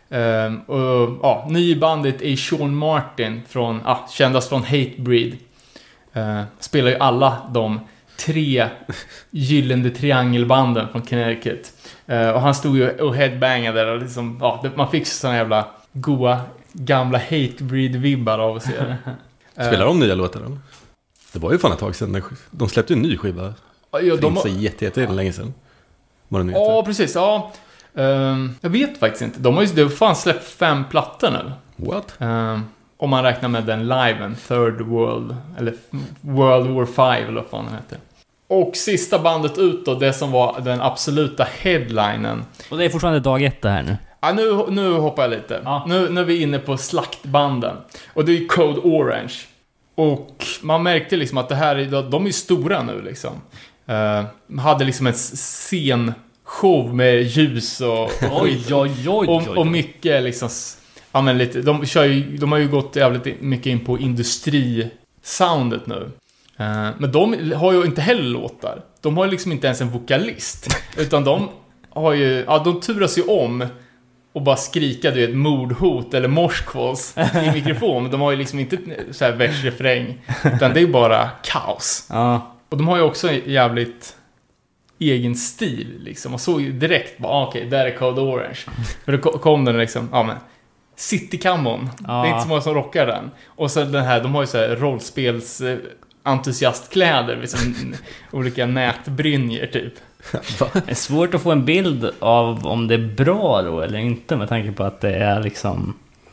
Ny i bandet är Sean Martin från, kändast från Hatebreed. Spelar ju alla de 3 gyllene triangelbanden från Connecticut. Och han stod ju och headbangade där och liksom, man fick såna jävla goa gamla Hatebreed-vibbar av att se det.
Spelar de nya låtar då? Det var ju fan ett tag sedan. De släppte en ny skiva.
Ja,
de var jätte länge sedan.
Ja, precis. Ja. Jag vet faktiskt inte. De har fan släppt 5 plattor nu.
What?
Om man räknar med den liven, Third World eller World War 5 eller vad fan den heter. Och sista bandet ut då, det som var den absoluta headlinen.
Och det är fortfarande dag 1 det här nu.
Ja, nu hoppar jag lite. Ja. Nu är vi inne på slaktbanden. Och det är Code Orange. Och man märkte liksom att det här, de är stora nu liksom. Hade liksom en scenshow med ljus och skit. Och mycket liksom, ja men lite, de har ju gått jävligt mycket in på industrisoundet nu. Men de har ju inte heller låtar. De har ju liksom inte ens en vokalist. Utan de har ju, de turas ju om och bara skrika, du vet, mordhot eller morskvals i mikrofon. De har ju liksom inte så här versrefräng, utan det är bara kaos.
Ja.
Och de har ju också en jävligt egen stil liksom. Och så direkt bara, okej, där är Code Orange. För då kom den liksom, men City Come On. Det är inte så många som rockar den. Och så den här, de har ju så här rollspels entusiastkläder, liksom olika nätbrynjer typ.
Det är svårt att få en bild av om det är bra då eller inte, med tanke på att det är liksom,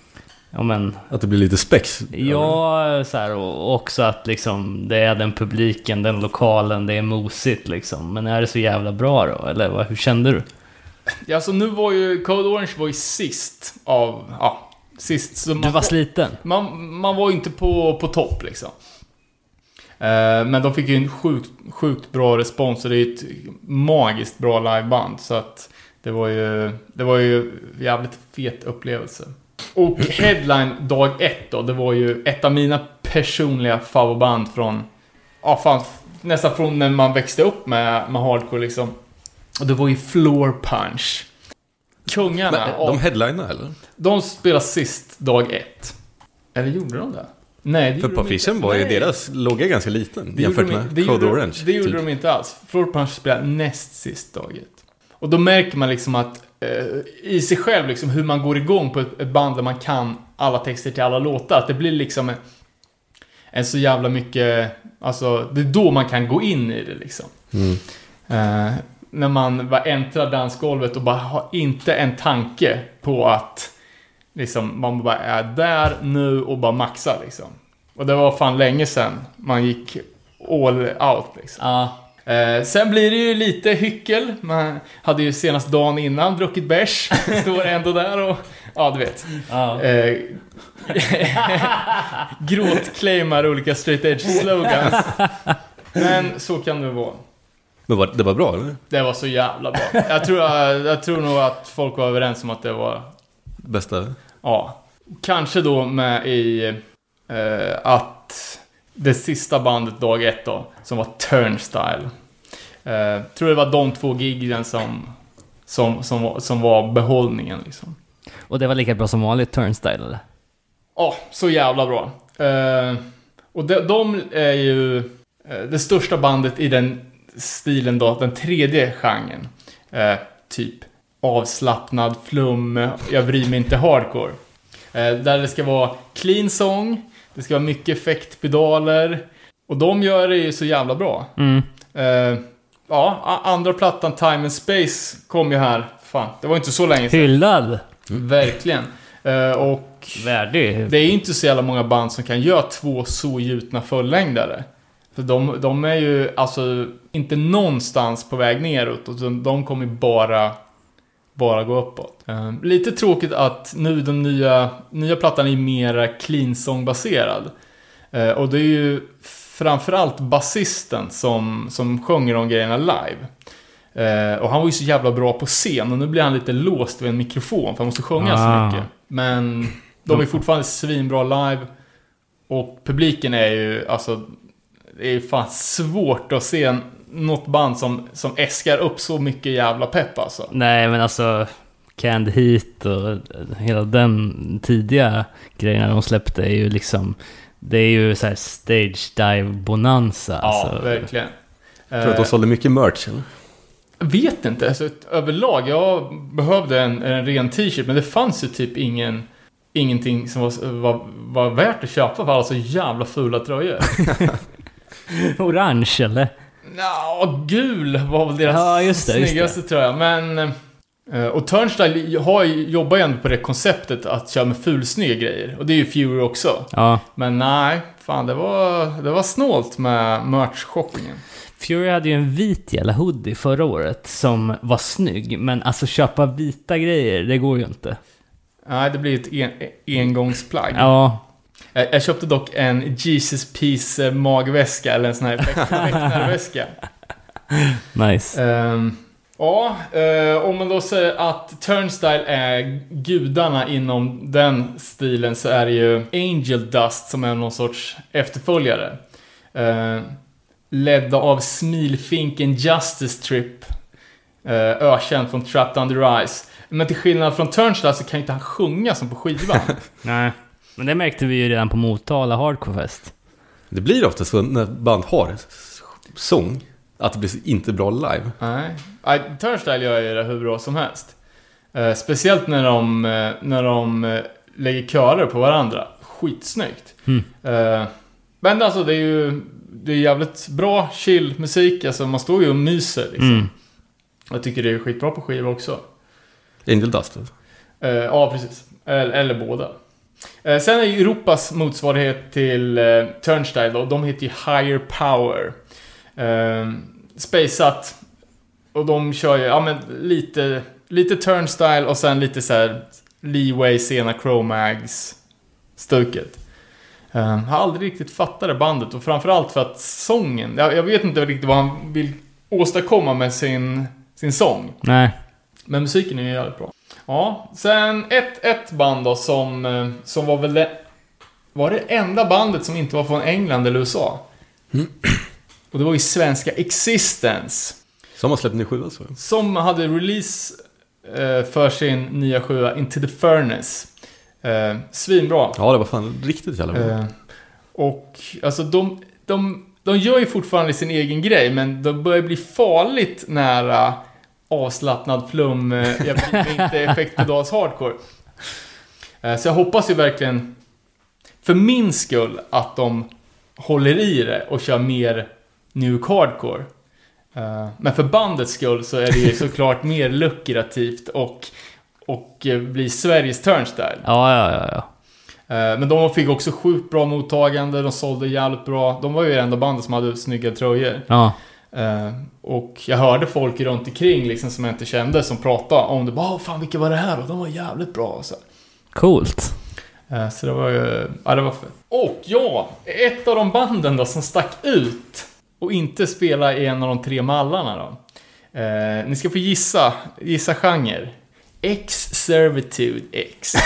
att det blir lite spex.
Ja, så här, och också att liksom det är den publiken, den lokalen, det är mosigt liksom. Men är det så jävla bra då, eller hur kände du?
Ja, så nu var ju Code Orange var ju sist av sist, så
du var sliten.
Man var ju inte på topp liksom. Men de fick ju en sjukt bra respons, och det är ett magiskt bra liveband, så att det var ju jävligt fet upplevelse. Och headline dag 1 då, det var ju ett av mina personliga favoritband från nästan från när man växte upp med hardcore liksom. Och det var ju Floor Punch. Kungarna.
Men, de headlinar eller?
De spelade sist dag 1. Eller gjorde de det? Nej,
för på affischen var ju deras logga ganska liten jämfört med Code Orange.
Det gjorde de inte alls. Floor Punch spelade näst sist dag 1. Och då märker man liksom att i sig själv liksom, hur man går igång på ett band där man kan alla texter till alla låtar. Att det blir liksom en så jävla mycket, alltså det är då man kan gå in i det liksom. När man bara äntrar dansgolvet och bara har inte en tanke på att liksom, man bara är där nu och bara maxar liksom. Och det var fan länge sedan man gick all out liksom.
Ja.
Sen blir det ju lite hyckel. Man hade ju senast dagen innan druckit bärs. Står ändå där och... Ja, du vet.
Ja.
Gråtclaimar olika straight edge slogans. Men så kan det vara.
Men det var bra, eller?
Det var så jävla bra. Jag tror nog att folk var överens om att det var...
Bästa?
Ja. Kanske då med i att det sista bandet dag 1 då, som var Turnstile. Tror det var de 2 giggen som var behållningen liksom.
Och det var lika bra som vanligt Turnstile, eller?
Ja, så jävla bra. Och de är ju det största bandet i den stilen då, den tredje genren. Typ avslappnad flum, jag bryr mig inte hardcore. Där det ska vara clean song, det ska vara mycket effektpedaler. Och de gör det ju så jävla bra. Ja, andra plattan Time and Space kom ju här. Fan, det var inte så länge sedan.
Hyllad!
Verkligen. Och
Värdig.
det är ju inte så jävla många band som kan göra 2 så gjutna fullängdare. För de är ju alltså inte någonstans på väg neråt. Och de kommer bara gå uppåt. Lite tråkigt att nu den nya plattan är mera clean song baserad. Och det är ju framförallt basisten som sjunger de grejerna live. Och han var ju så jävla bra på scen. Och nu blir han lite låst vid en mikrofon, för han måste sjunga så mycket. Men de är fortfarande svinbra live. Och publiken är ju, alltså, det är fan svårt att se något band som äskar upp så mycket jävla pepp alltså.
Nej, men alltså Canned Heat och hela den tidiga grejerna de släppte är ju liksom, det är ju så här stage dive bonanza.
Ja,
alltså.
verkligen.
Tror du att de sålde mycket merch, eller?
Jag vet inte, alltså, överlag jag behövde en ren t-shirt, men det fanns ju typ ingenting som var värt att köpa, för alla så jävla fula tröjor.
Orange, eller?
Gul var väl deras snyggaste tröja. Men och Turnstile jobbar ju ändå på det konceptet att köra med fulsnygga grejer. Och det är ju Fury också.
Ja.
Men nej, fan det var snålt med merch-shoppingen.
Fury hade ju en vit jävla hoodie förra året som var snygg. Men alltså köpa vita grejer, det går ju inte.
Nej, det blir ett engångsplagg.
Ja.
Jag köpte dock en Jesus Peace magväska, eller en sån här väcknarväska.
Nice.
Om man då säger att Turnstile är gudarna inom den stilen, så är det ju Angel Dust som är någon sorts efterföljare. Ledda av smilfinken Justice Trip, ökänd från Trapped Under Ice. Men till skillnad från Turnstile så kan inte han sjunga som på skivan.
Nej, men det märkte vi ju redan på Motala Hardcore Fest.
Det blir ofta så när band har sång att det blir inte bra live.
Nej, Turnstile gör ju det hur bra som helst. Speciellt när de lägger körer på varandra. Skitsnyggt. Men alltså det är jävligt bra chill musik. Alltså man står ju och myser liksom. Jag tycker det är skitbra på skiva också.
Angel Dust.
Ja, precis. Eller båda. Sen är ju Europas motsvarighet till Turnstile då. De heter ju Higher Power. Spaceat. Och de kör ju lite Turnstile och sen lite så här Leeway, sena Cro-Mags stuket. Har aldrig riktigt fattat det bandet, och framförallt för att sången, jag vet inte riktigt vad han vill åstadkomma med sin sång.
Nej.
Men musiken är ju jävligt bra. Ja, sen ett band då som var väl var det enda bandet som inte var från England eller USA. Och det var ju svenska Existence.
Som har släppt ny skiva så.
Som hade release för sin nya skiva Into the Furnace. Svinbra.
Ja, det var fan riktigt jävla bra.
Och alltså de gör ju fortfarande sin egen grej, men de börjar bli farligt nära avslappnad flum. Jag blir inte effektpedals hardcore. Så jag hoppas ju verkligen för min skull att de håller i det och kör mer new hardcore. Men för bandets skull så är det ju såklart mer lukrativt och bli Sveriges Turnstile.
Ja.
Men de fick också sjukt bra mottagande, de sålde jävligt bra. De var ju det enda bandet som hade snygga tröjor.
Ja.
Och jag hörde folk runt omkring liksom, som jag inte kände, som pratade om det. Bara, fan vilka var det här? Och de var jävligt bra. Så.
Coolt.
Så det var ju... Ja, det var fett. Och ja, ett av de banden då som stack ut och inte spela i en av de 3 mallarna då. Ni ska få gissa genre. X-Servitude X.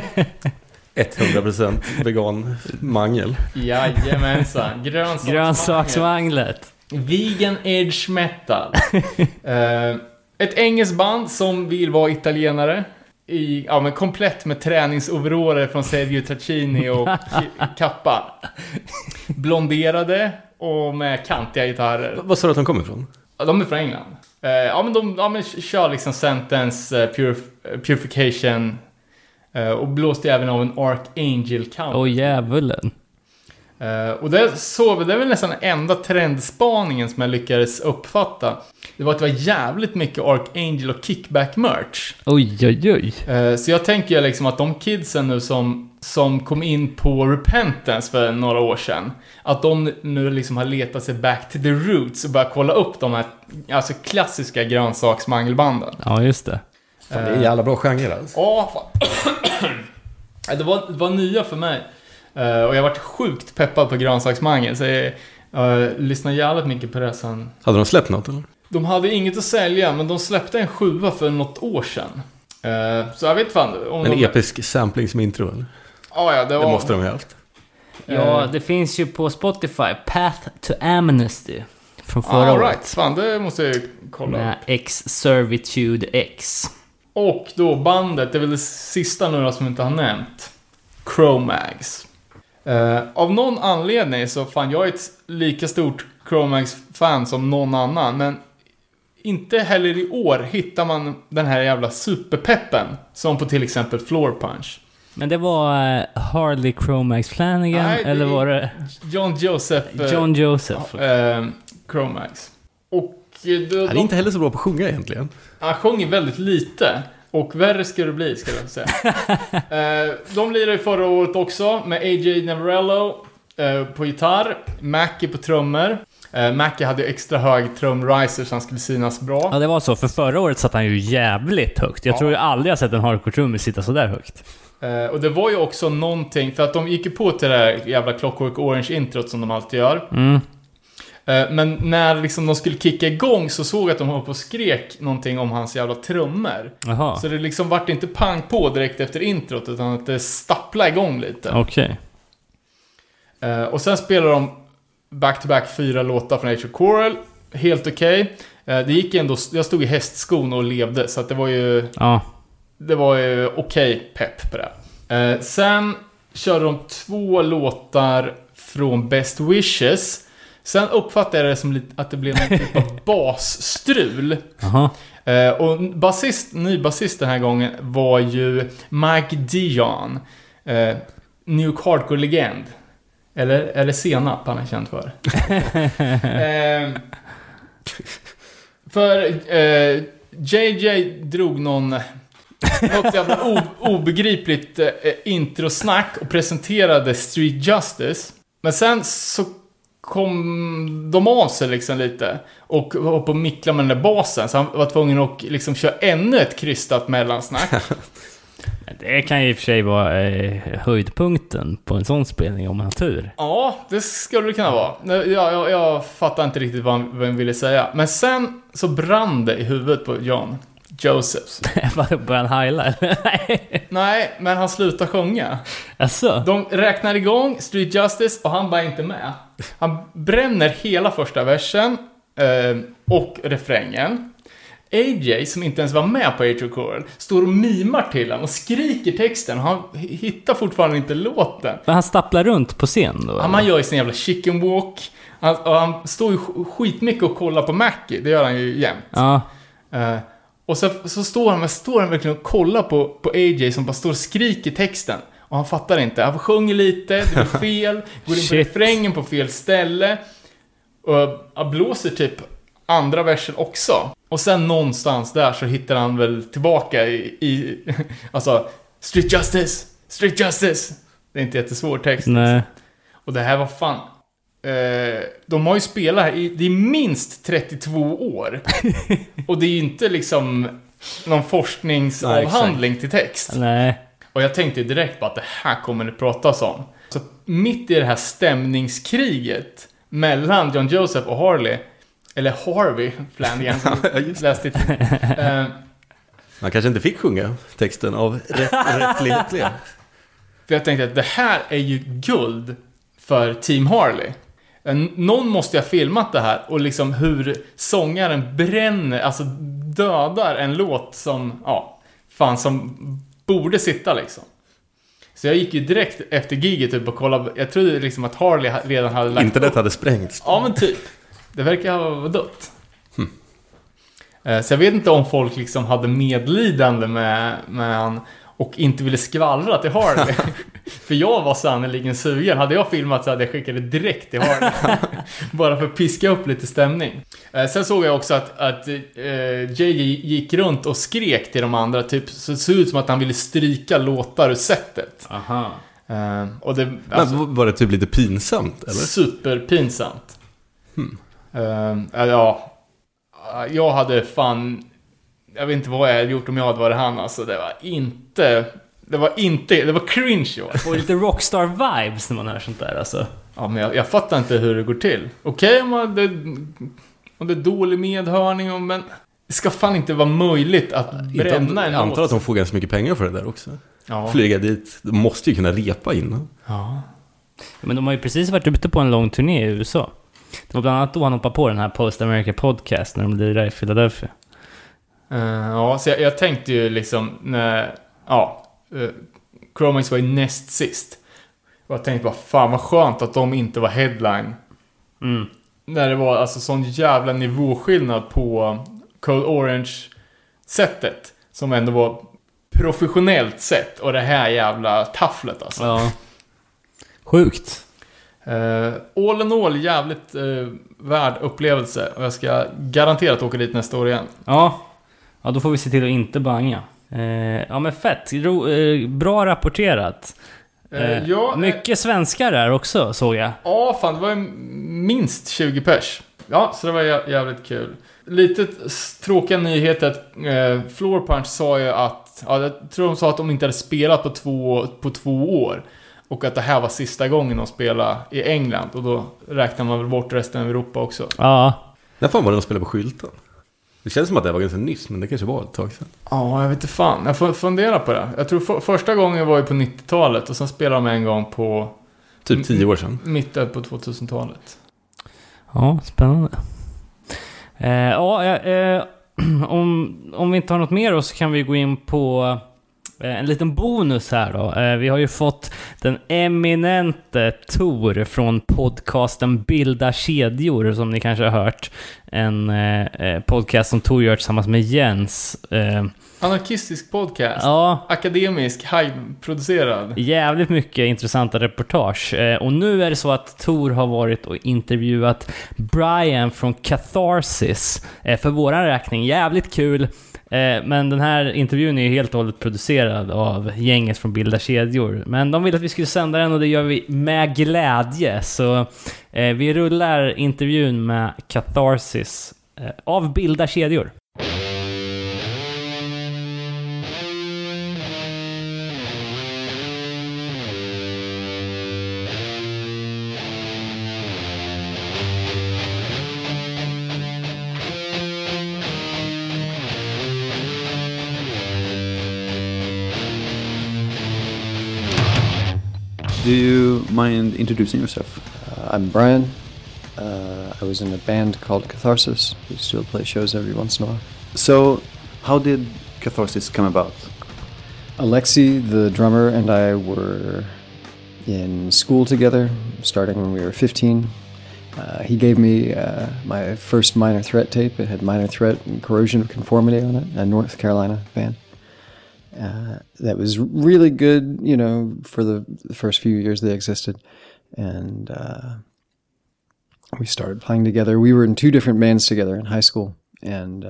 100% vegan mangel.
Jajamensan.
Grönsaksmanglet.
Vegan Edge Metal. Ett engelskt band som vill vara italienare. Men komplett med träningsoveraller från Sergio Tacchini och kappa. Blonderade och med kantiga gitarrer.
Vad sa du att de kommer ifrån?
Ja, de är från England. Men kör liksom Sentence, Purification och blåste även av en Archangel Count.
Åh djävulen.
Och det är väl nästan den enda trendspaningen som jag lyckades uppfatta. Det var att det var jävligt mycket Archangel och Kickback merch.
Oj.
Så jag tänker liksom att de kidsen nu som kom in på Repentance för några år sedan, att de nu liksom har letat sig back to the roots och börjat kolla upp de här alltså klassiska grönsaksmangelbanden.
Ja, just det.
Fan, det är en jävla bra genre alltså.
Ja, fan. Det var nya för mig. Och jag har varit sjukt peppad på grönsaksmangel, så jag lyssnar jävligt mycket på det sen.
Hade de släppt något eller?
De hade inget att sälja, men de släppte en 7 för något år sedan. Så jag vet fan om
en episk sampling som intro eller?
Ja, det
måste de ha haft.
Ja, det finns ju på Spotify Path to Amnesty från förra året.
Right. Fan, det måste jag kolla.
Med X-Servitude X.
Och då bandet, det är väl det sista nu då som jag inte har nämnt. Cro-Mags. Av någon anledning så fan jag är ett lika stort Cro-Mags-fan som någon annan, men inte heller i år hittar man den här jävla superpeppen som på till exempel Floor Punch.
Men det var Harley Cro-Mags Flanagan.
Nej,
eller var det
John Joseph Cro-Mags. Och
han är inte heller så bra på att sjunga egentligen.
Han sjunger väldigt lite. Och värre ska det bli, ska jag säga. De lirade ju förra året också med AJ Neverello på gitarr, Mackie på trummor. Mackie hade ju extra hög trumriser så han skulle synas bra.
Ja, det var så. För förra året satt han ju jävligt högt. Jag tror jag aldrig har sett en hardcore-trummer sitta så där högt.
Och det var ju också någonting, för att de gick ju på till det här jävla Clockwork Orange-introt som de alltid gör. Men när liksom de skulle kicka igång så såg jag att de höll på och skrek någonting om hans jävla trummor.
Aha.
Så det liksom vart inte pang på direkt efter introt, utan att det stapplade igång lite.
Okej.
Och sen spelade de back-to-back 4 låtar från Age of Quarrel. Helt okej. Det gick ändå, jag stod i hästskon och levde, så att det var ju...
Ja.
Det var ju okej pepp på det. Sen körde de 2 låtar från Best Wishes. Sen uppfattade jag det som att det blev en typ av basstrul.
Aha.
Och ny basist den här gången var ju Mike Dion. New York Hardcore-legend. Eller Senap han är känd för. För JJ drog något jävla obegripligt introsnack och presenterade Street Justice. Men sen så kom de av sig liksom lite och var på mickla med den där basen, så han var tvungen att liksom köra ännu ett krystat mellansnack.
Det kan ju i och för sig vara höjdpunkten på en sån spelning om man har tur.
Ja, det skulle det kunna vara. Jag fattar inte riktigt vad han ville säga. Men sen så brann det i huvudet på John Josephs.
Började han heila?
Nej, men han slutar sjunga.
Asså?
De räknar igång Street Justice och han bara inte med. Han bränner hela första versen och refrängen. AJ, som inte ens var med på Age of Quarrel, står och mimar till honom och skriker texten. Och han hittar fortfarande inte låten.
Men han stapplar runt på scen då?
Ja, man gör ju sin jävla chicken walk. Han står ju skitmycket och kollar på Mackie. Det gör han ju jämt.
Ja.
Och så står han verkligen och kollar på AJ som bara står och skriker texten. Och han fattar inte. Han sjunger lite, det blir fel. Går in på refrängen på fel ställe. Och han blåser typ andra versen också. Och sen någonstans där så hittar han väl tillbaka i alltså Street Justice. Det är inte jättesvår text.
Nej.
Liksom. Och det här var fan... de har ju spelat här det är minst 32 år. Och det är ju inte liksom någon forskningsavhandling till text.
Nej.
Och jag tänkte direkt på att det här kommer det pratas om. Så mitt i det här stämningskriget mellan John Joseph och Harley, eller Harvey Flanagan som läste det.
Man kanske inte fick sjunga texten av rättliga.
För jag tänkte att det här är ju guld för Team Harley. Någon måste ha filmat det här och liksom hur sångaren bränner, alltså dödar en låt som, som borde sitta liksom. Så jag gick ju direkt efter giget typ och kollade. Jag trodde liksom att Harley redan hade lagt
Internet hade sprängts.
Ja, men typ. Det verkar ha dött. Så jag vet inte om folk liksom hade medlidande med han och inte ville skvallra till Harley. För jag var sannoliken sugen. Hade jag filmat så hade jag skickat det direkt till Harley. Bara för att piska upp lite stämning. Sen såg jag också att JJ gick runt och skrek till de andra. Typ, så det såg ut som att han ville stryka låtar ur sättet.
Aha.
Och det, alltså,
men var det typ lite pinsamt, eller?
Superpinsamt. Ja. Jag hade fan... Jag vet inte vad jag hade gjort om jag hade varit han. Alltså, det var cringe.
Och lite rockstar-vibes när man hör sånt där, alltså.
Ja, men jag fattar inte hur det går till. Okej, om det är dålig medhörning, men det ska fan inte vara möjligt att bränna en låt.
Jag antar att de får ganska mycket pengar för det där också.
Ja.
Flyga dit, de måste ju kunna repa innan.
Ja.
Men de har ju precis varit ute på en lång turné i USA. Det var bland annat då han hoppade på den här Post America Podcast när de lirade i Philadelphia.
Ja, så jag tänkte ju liksom när Chromix var ju näst sist. Och jag tänkte bara, fan vad skönt att de inte var headline. När det var alltså sån jävla nivåskillnad på Code Orange-sättet. Som ändå var professionellt sett. Och det här jävla tafflet alltså.
Ja. Sjukt.
All in all, jävligt värd upplevelse. Och jag ska garanterat åka dit nästa år igen.
Ja, då får vi se till att inte banga. Ja, men fett. Bra rapporterat. Mycket svenskar där också, såg jag.
Ja, fan, det var minst 20 pers. Ja, så det var jävligt kul. Lite tråkiga nyheter att Floor Punch sa ju att... Ja, jag tror de sa att de inte hade spelat på 2 år. Och att det här var sista gången de spelade i England. Och då räknar man väl bort resten av Europa också.
Ja.
När fan var det de spelade på skylten? Det känns som att det var ganska nyss, men det kanske var ett tag sedan.
Ja, jag vet inte fan. Jag får fundera på det. Jag tror första gången var ju på 90-talet. Och sen spelade de en gång på...
Typ 10 år sedan.
Mitten på 2000-talet.
Ja, spännande. Om vi inte har något mer så kan vi gå in på en liten bonus här då. Vi har ju fått den eminente Tor från podcasten Bilda kedjor, som ni kanske har hört. En podcast som Tor gör tillsammans med Jens.
Anarkistisk podcast.
Ja.
Akademisk, high-producerad.
Jävligt mycket intressanta reportage. Och nu är det så att Tor har varit och intervjuat Brian från Catharsis för våran räkning. Jävligt kul. Men den här intervjun är ju helt och hållet producerad av gänget från Bilda kedjor. Men de ville att vi skulle sända den och det gör vi med glädje. Så vi rullar intervjun med Catharsis av Bilda kedjor.
Do you mind introducing yourself?
I'm Brian. I was in a band called Catharsis. We still play shows every once in a while.
So, how did Catharsis come about?
Alexi, the drummer, and I were in school together, starting when we were 15. He gave me my first Minor Threat tape. It had Minor Threat and Corrosion of Conformity on it, a North Carolina band. That was really good, you know, for the first few years they existed. And we started playing together. We were in 2 different bands together in high school. And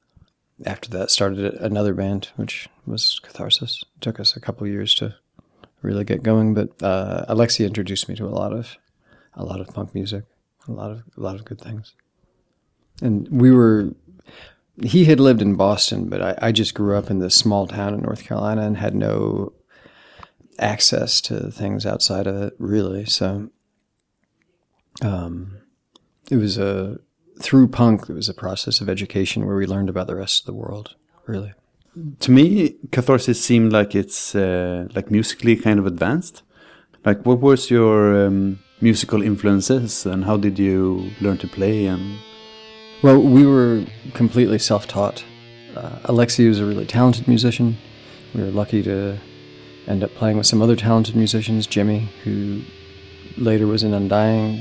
after that started another band, which was Catharsis. It took us a couple years to really get going. But Alexi introduced me to a lot of punk music, a lot of good things. And he had lived in Boston, but I just grew up in this small town in North Carolina and had no access to things outside of it, really. So it was through punk, it was a process of education where we learned about the rest of the world, really.
To me, Catharsis seemed like it's like musically kind of advanced. Like, what was your musical influences, and how did you learn to play? And
well, we were completely self-taught. Alexi was a really talented musician. We were lucky to end up playing with some other talented musicians. Jimmy, who later was in Undying,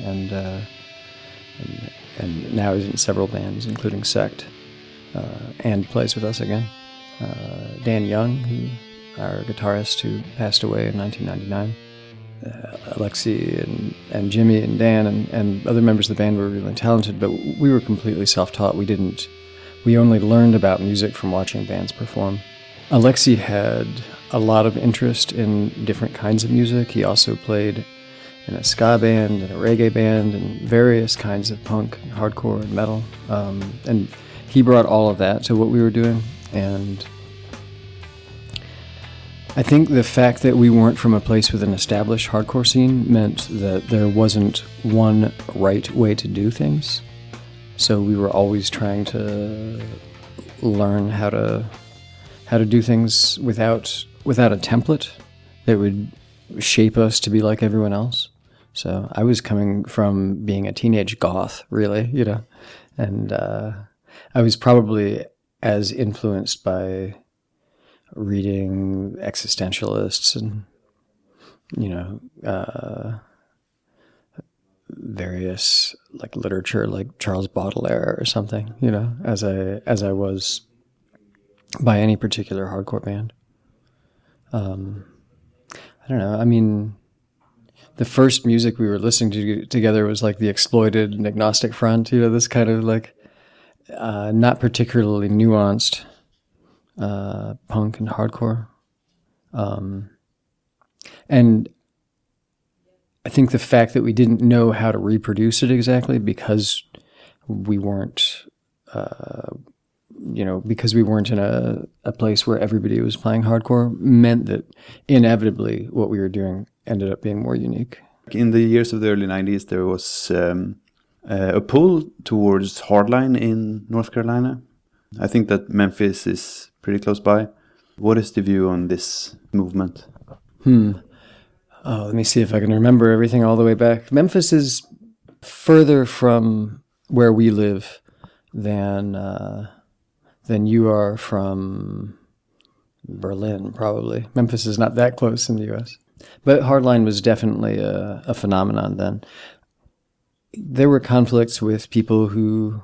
and now is in several bands, including Sect, and plays with us again. Dan Young, our guitarist, who passed away in 1999. Alexi and Jimmy and Dan and other members of the band were really talented, but we were completely self-taught. We only learned about music from watching bands perform. Alexi had a lot of interest in different kinds of music. He also played in a ska band and a reggae band and various kinds of punk, and hardcore, and metal. And he brought all of that to what we were doing. And I think the fact that we weren't from a place with an established hardcore scene meant that there wasn't one right way to do things. So we were always trying to learn how to do things without a template that would shape us to be like everyone else. So I was coming from being a teenage goth, really, and I was probably as influenced by reading existentialists and, various like literature like Charles Baudelaire or something, as I was by any particular hardcore band. I don't know. I mean, the first music we were listening to together was like the Exploited and Agnostic Front, this kind of like not particularly nuanced punk and hardcore. And I think the fact that we didn't know how to reproduce it exactly because we weren't, because we weren't in a place where everybody was playing hardcore meant that inevitably what we were doing ended up being more unique.
in the years of the early 90s, there was a pull towards hardline in North Carolina. I think that Memphis is pretty close by. What is the view on this movement?
Oh, let me see if I can remember everything all the way back. Memphis is further from where we live than you are from Berlin, probably. Memphis is not that close in the U.S. But hardline was definitely a phenomenon then. There were conflicts with people who,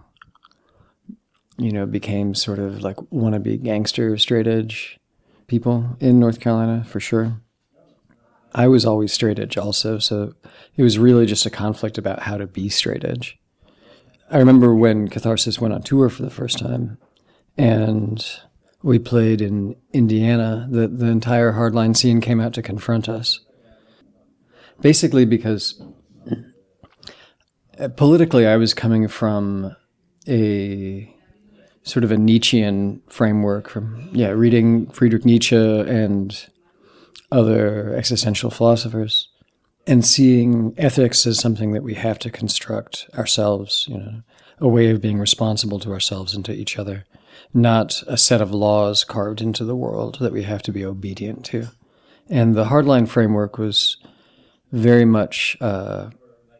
became sort of like wannabe gangster, straight edge people in North Carolina, for sure. I was always straight edge also, so it was really just a conflict about how to be straight edge. I remember when Catharsis went on tour for the first time, and we played in Indiana, the entire hardline scene came out to confront us. Basically because politically I was coming from a sort of a Nietzschean framework from, reading Friedrich Nietzsche and other existential philosophers, and seeing ethics as something that we have to construct ourselves, a way of being responsible to ourselves and to each other, not a set of laws carved into the world that we have to be obedient to. And the hardline framework was very much a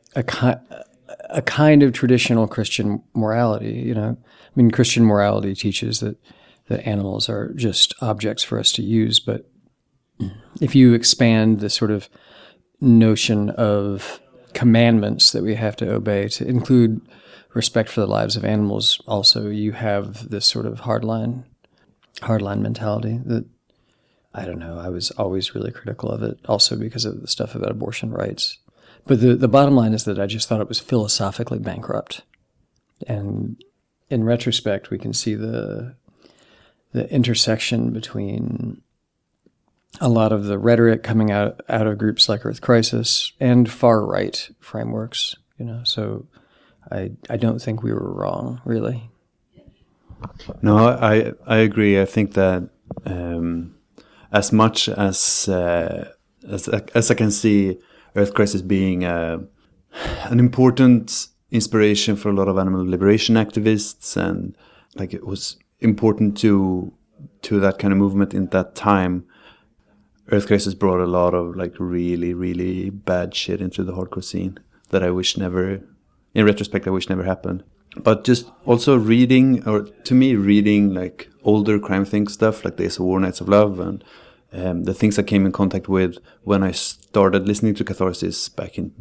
kind of traditional Christian morality, Christian morality teaches that animals are just objects for us to use, but if you expand the sort of notion of commandments that we have to obey to include respect for the lives of animals, also you have this sort of hardline mentality that, I don't know, I was always really critical of it, also because of the stuff about abortion rights. But the bottom line is that I just thought it was philosophically bankrupt. And in retrospect, we can see the intersection between a lot of the rhetoric coming out of groups like Earth Crisis and far right frameworks. So I don't think we were wrong, really.
No, I agree. I think that as much as I can see Earth Crisis being an important inspiration for a lot of animal liberation activists, and like it was important to that kind of movement in that time, Earth Crisis brought a lot of like really, really bad shit into the hardcore scene that I wish never, in retrospect, I wish never happened. But just also reading like older Crime Think stuff, like Days of War, Nights of Love, and the things I came in contact with when I started listening to Catharsis back in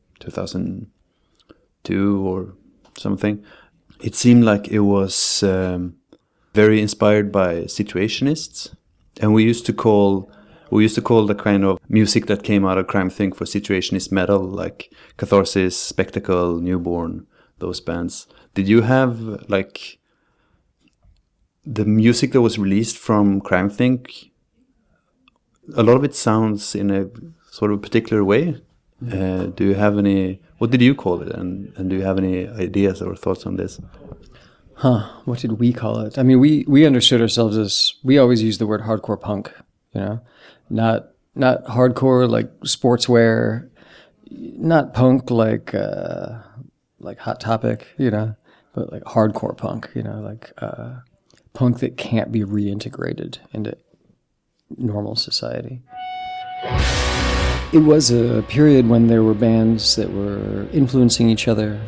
2002 or something, it seemed like it was very inspired by situationists, and we used to call the kind of music that came out of Crime Think for situationist metal, like Catharsis, Spectacle, Newborn, those bands. Did you have like the music that was released from Crime Think? A lot of it sounds in a sort of particular way. Do you have any? What did you call it? And do you have any ideas or thoughts on this?
What did we call it? I mean, we understood ourselves as, we always used the word hardcore punk. Not hardcore like sportswear, not punk like Hot Topic, but like hardcore punk, like punk that can't be reintegrated into normal society. It was a period when there were bands that were influencing each other.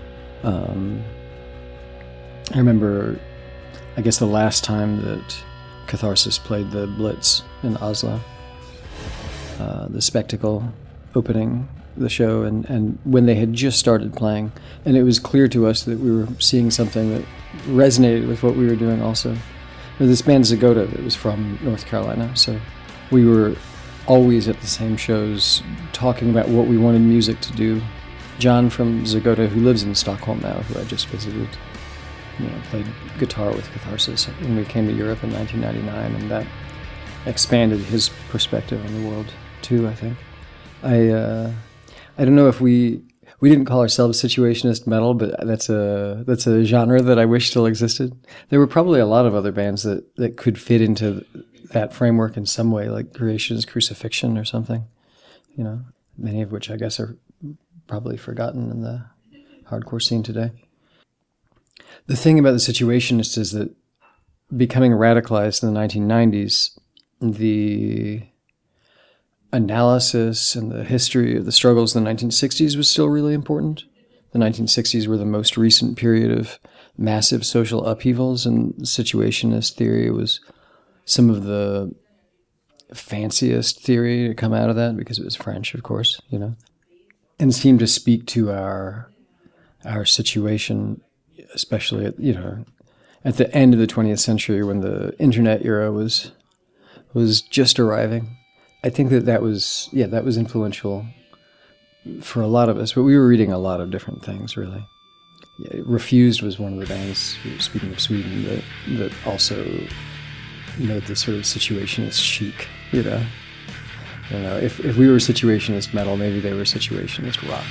I remember, I guess the last time that Catharsis played the Blitz in Oslo, the Spectacle opening the show, and when they had just started playing, and it was clear to us that we were seeing something that resonated with what we were doing also. This band Zagoda that was from North Carolina, so we were always at the same shows talking about what we wanted music to do. John from Zagoda, who lives in Stockholm now, who I just visited, played guitar with Catharsis when we came to Europe in 1999, and that expanded his perspective on the world too, I think. I don't know if we didn't call ourselves situationist metal, but that's a genre that I wish still existed. There were probably a lot of other bands that could fit into that framework in some way, like Creation's Crucifixion or something, many of which I guess are probably forgotten in the hardcore scene today. The thing about the situationists is that becoming radicalized in the 1990s, the analysis and the history of the struggles in the 1960s was still really important. The 1960s were the most recent period of massive social upheavals, and situationist theory was some of the fanciest theory to come out of that, because it was French, of course, and seemed to speak to our situation, especially at the end of the 20th century when the internet era was just arriving. I think that was influential for a lot of us, but we were reading a lot of different things, really. Yeah, Refused was one of the bands, speaking of Sweden, that also made this sort of situationist chic, I don't know, if we were situationist metal, maybe they were situationist rock.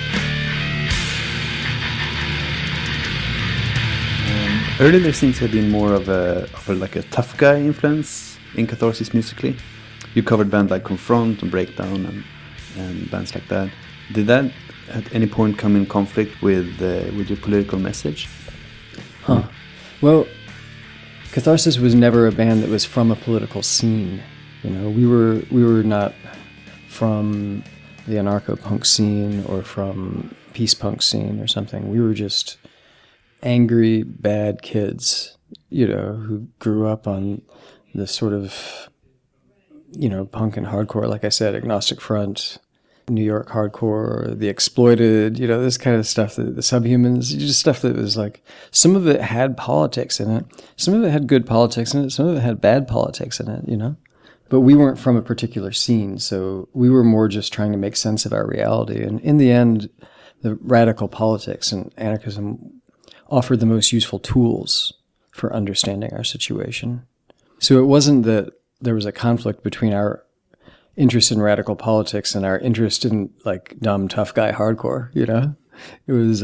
Earlier there seems to have been more of a tough guy influence in Catharsis musically. You covered bands like Confront and Breakdown and bands like that. Did that at any point come in conflict with your political message?
Well, Catharsis was never a band that was from a political scene. We were not from the anarcho-punk scene or from peace punk scene or something. We were just angry, bad kids, who grew up on this sort of, punk and hardcore, like I said, Agnostic Front, New York hardcore, The Exploited, this kind of stuff, the Subhumans, just stuff that was like, some of it had politics in it, some of it had good politics in it, some of it had bad politics in it, But we weren't from a particular scene, so we were more just trying to make sense of our reality. And in the end, the radical politics and anarchism offered the most useful tools for understanding our situation. So it wasn't that there was a conflict between our interest in radical politics and our interest in like dumb tough guy hardcore. You know, it was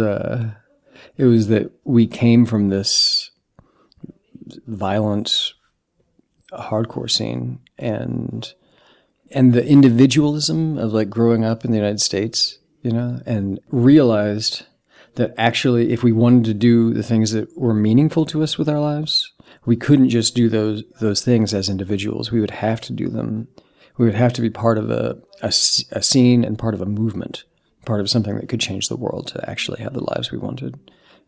that we came from this violent hardcore scene and the individualism of like growing up in the United States, you know, and realized that actually if we wanted to do the things that were meaningful to us with our lives, we couldn't just do those things as individuals. We would have to do them. We would have to be part of a scene and part of a movement, part of something that could change the world to actually have the lives we wanted.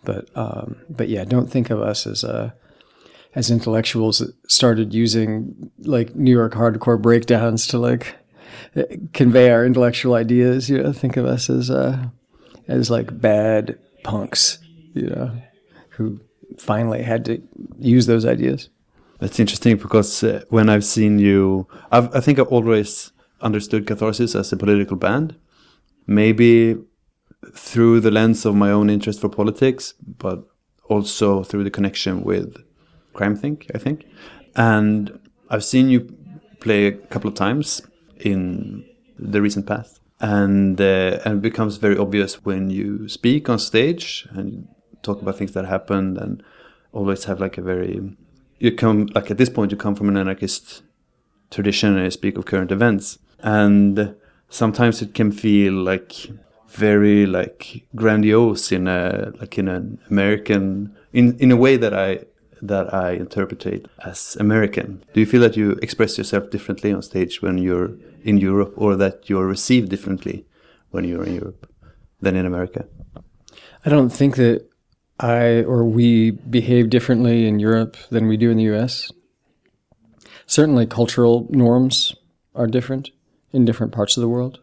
But yeah, don't think of us as intellectuals that started using like New York hardcore breakdowns to like convey our intellectual ideas. You know, think of us as like bad punks, you know, who finally had to use those ideas.
That's interesting because when I've seen you, I think I've always understood Catharsis as a political band. Maybe through the lens of my own interest for politics, but also through the connection with Crimethink, I think. And I've seen you play a couple of times in the recent past. And it becomes very obvious when you speak on stage and talk about things that happened and always have like a very... You come, like at this point, you come from an anarchist tradition and you speak of current events. And sometimes it can feel like very like grandiose in an American, in a way that I interpret as American. Do you feel that you express yourself differently on stage when you're in Europe, or that you're received differently when you're in Europe than in America?
I don't think that I or we behave differently in Europe than we do in the US. Certainly cultural norms are different in different parts of the world.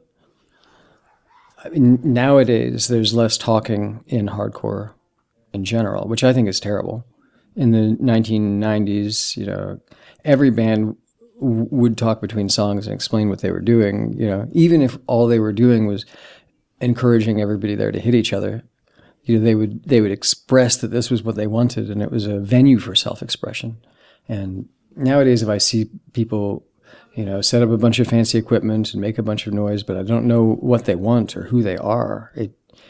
I mean, nowadays there's less talking in hardcore in general, which I think is terrible. In the 1990s, you know, every band would talk between songs and explain what they were doing, you know, even if all they were doing was encouraging everybody there to hit each other. You know, they would express that this was what they wanted, and it was a venue for self-expression. And nowadays, if I see people, you know, set up a bunch of fancy equipment and make a bunch of noise, but I don't know what they want or who they are, it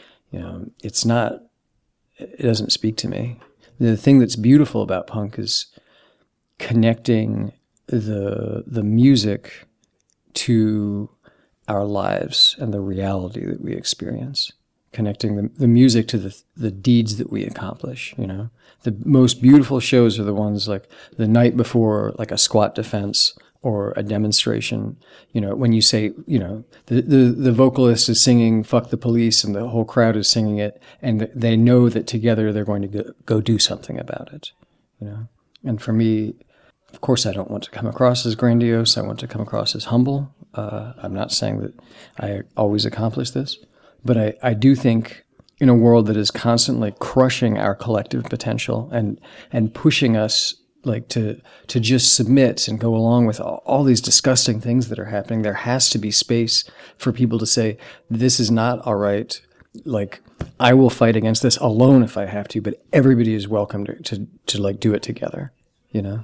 doesn't speak to me. The thing that's beautiful about punk is connecting the music to our lives and the reality that we experience. Connecting the music to the deeds that we accomplish, you know. The most beautiful shows are the ones like the night before, like a squat defense or a demonstration. You know, when you say, you know, the vocalist is singing "Fuck the Police" and the whole crowd is singing it, and they know that together they're going to go do something about it, you know. And for me, of course, I don't want to come across as grandiose. I want to come across as humble. I'm not saying that I always accomplish this. But I do think in a world that is constantly crushing our collective potential and pushing us like to just submit and go along with all these disgusting things that are happening, there has to be space for people to say, this is not all right. Like, I will fight against this alone if I have to, but everybody is welcome to like do it together, you know?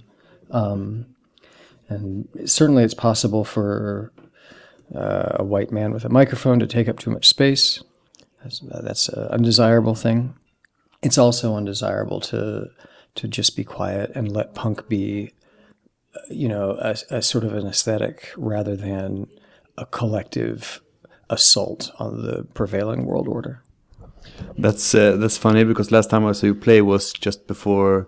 And certainly it's possible for a white man with a microphone to take up too much space. That's an undesirable thing. It's also undesirable to just be quiet and let punk be, you know, a sort of an aesthetic rather than a collective assault on the prevailing world order.
That's funny because last time I saw you play was just before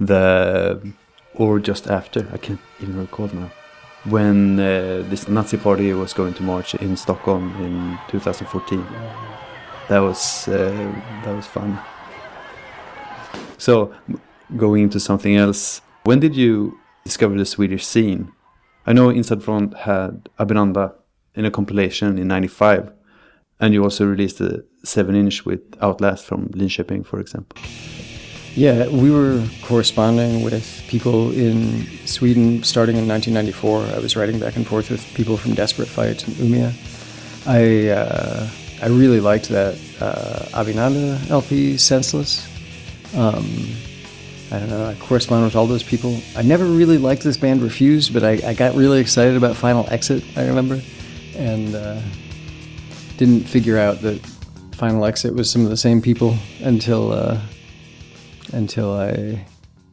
or just after, I can't even recall now, when this Nazi party was going to march in Stockholm in 2014. That was fun. So, going into something else, when did you discover the Swedish scene? I know Inside Front had Abinanda in a compilation in 95, and you also released a 7-inch with Outlast from Linköping, for example.
Yeah, we were corresponding with people in Sweden starting in 1994. I was writing back and forth with people from Desperate Fight and Umeå. I really liked that Abinanda LP, Senseless. I don't know, I correspond with all those people. I never really liked this band Refused, but I got really excited about Final Exit, I remember, and didn't figure out that Final Exit was some of the same people until I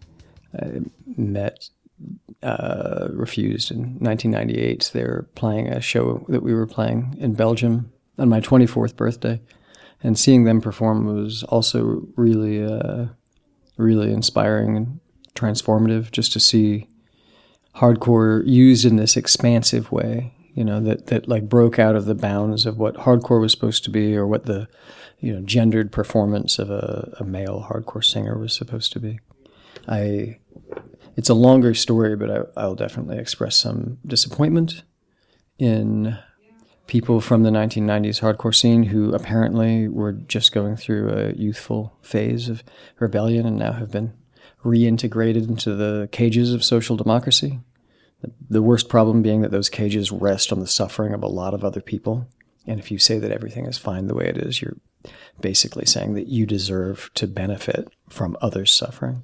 met Refused in 1998. They were playing a show that we were playing in Belgium on my 24th birthday, and seeing them perform was also really, really inspiring and transformative, just to see hardcore used in this expansive way, you know, that like broke out of the bounds of what hardcore was supposed to be, or what the, you know, gendered performance of a male hardcore singer was supposed to be. It's a longer story, but I'll definitely express some disappointment in people from the 1990s hardcore scene who apparently were just going through a youthful phase of rebellion and now have been reintegrated into the cages of social democracy. The worst problem being that those cages rest on the suffering of a lot of other people. And if you say that everything is fine the way it is, you're basically saying that you deserve to benefit from others' suffering.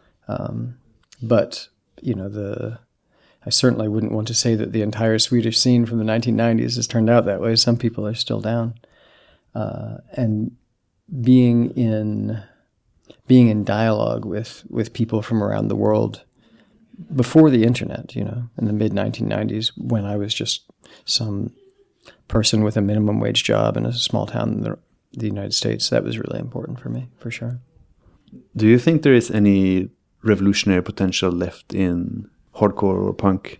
But, you know, I certainly wouldn't want to say that the entire Swedish scene from the 1990s has turned out that way. Some people are still down. And being in dialogue with people from around the world before the internet, you know, in the mid-1990s, when I was just some person with a minimum wage job in a small town in the United States, that was really important for me, for sure.
Do you think there is any revolutionary potential left in hardcore or punk?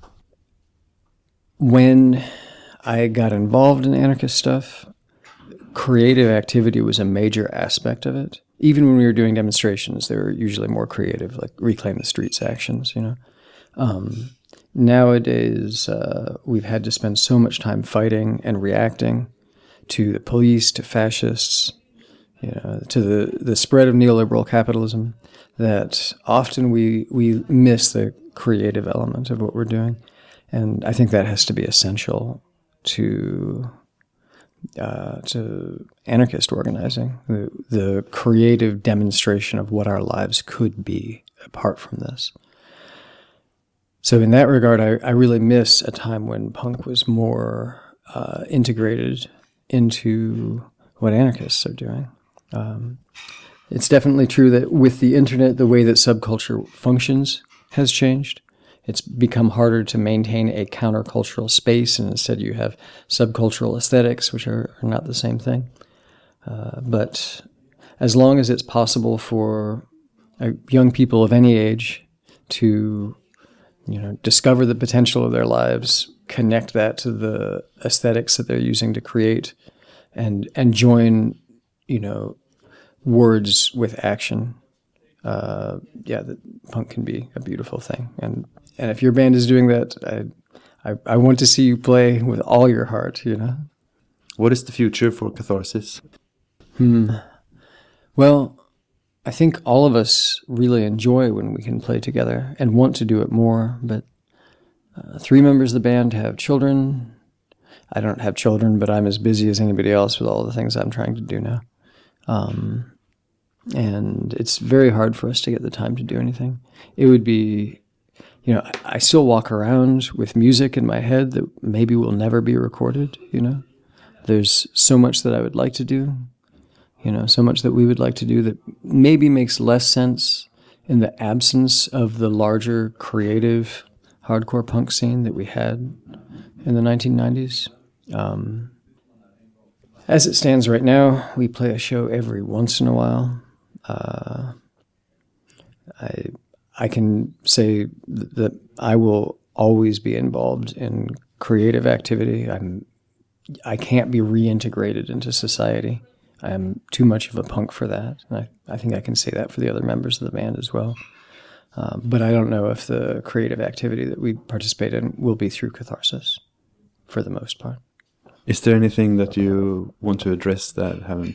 When I got involved in anarchist stuff, creative activity was a major aspect of it. Even when we were doing demonstrations, they were usually more creative, like Reclaim the Streets actions, you know. Nowadays, we've had to spend so much time fighting and reacting to the police, to fascists, you know, to the spread of neoliberal capitalism, that often we miss the creative element of what we're doing. And I think that has to be essential to anarchist organizing, the creative demonstration of what our lives could be apart from this. So in that regard, I really miss a time when punk was more integrated into what anarchists are doing. It's definitely true that with the internet, the way that subculture functions has changed. It's become harder to maintain a countercultural space, and instead you have subcultural aesthetics, which are not the same thing. But as long as it's possible for young people of any age to, you know, discover the potential of their lives, connect that to the aesthetics that they're using to create, and join, you know, words with action, the punk can be a beautiful thing. And if your band is doing that, I want to see you play with all your heart, you know.
What is the future for Catharsis?
Well, I think all of us really enjoy when we can play together and want to do it more, but 3 members of the band have children. I don't have children, but I'm as busy as anybody else with all the things I'm trying to do now. And it's very hard for us to get the time to do anything. It would be, you know, I still walk around with music in my head that maybe will never be recorded, you know. There's so much that I would like to do, you know, so much that we would like to do that maybe makes less sense in the absence of the larger creative hardcore punk scene that we had in the 1990s. As it stands right now, we play a show every once in a while. I can say that I will always be involved in creative activity. I can't be reintegrated into society. I am too much of a punk for that. And I think I can say that for the other members of the band as well. But I don't know if the creative activity that we participate in will be through Catharsis, for the most part.
Is there anything that you want to address that haven't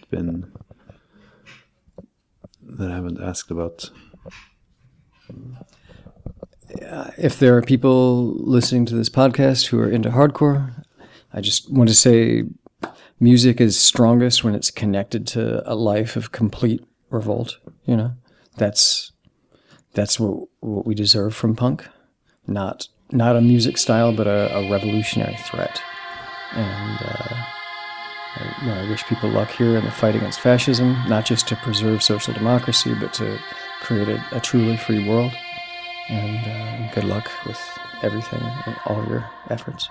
asked about?
If there are people listening to this podcast who are into hardcore, I just want to say music is strongest when it's connected to a life of complete revolt, you know. That's that's what we deserve from punk. Not a music style, but a revolutionary threat. And I wish people luck here in the fight against fascism, not just to preserve social democracy, but to create a truly free world. And good luck with everything and all your efforts.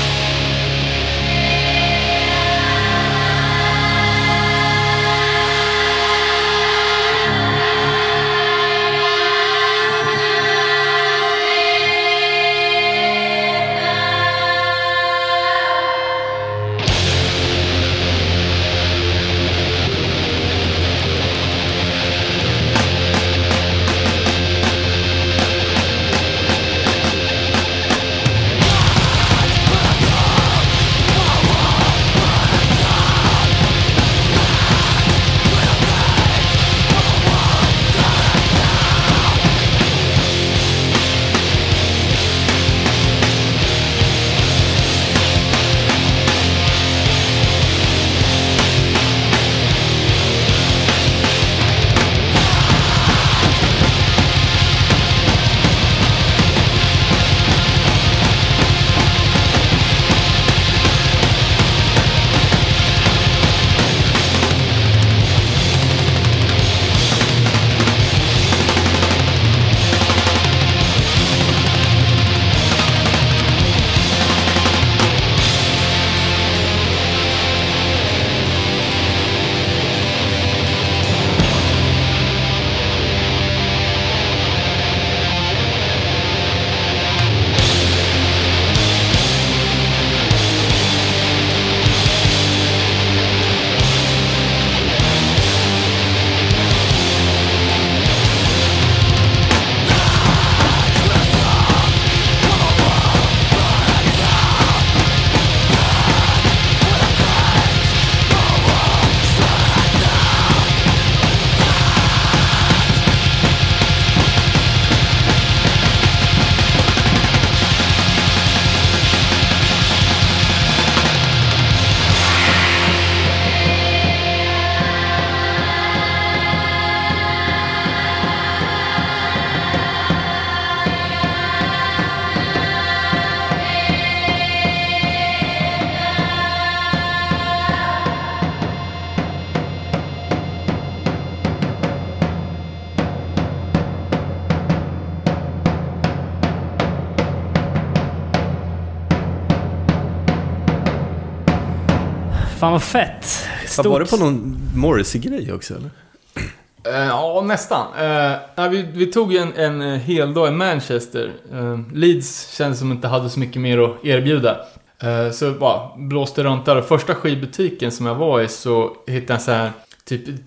Fan vad fett.
Stort. Var det på någon Morrissey-grej också eller?
Ja, nästan. Vi tog en hel dag i Manchester. Leeds kändes som inte hade så mycket mer att erbjuda. Så bara blåste runt där. Och första skivbutiken som jag var i så hittade jag så här typ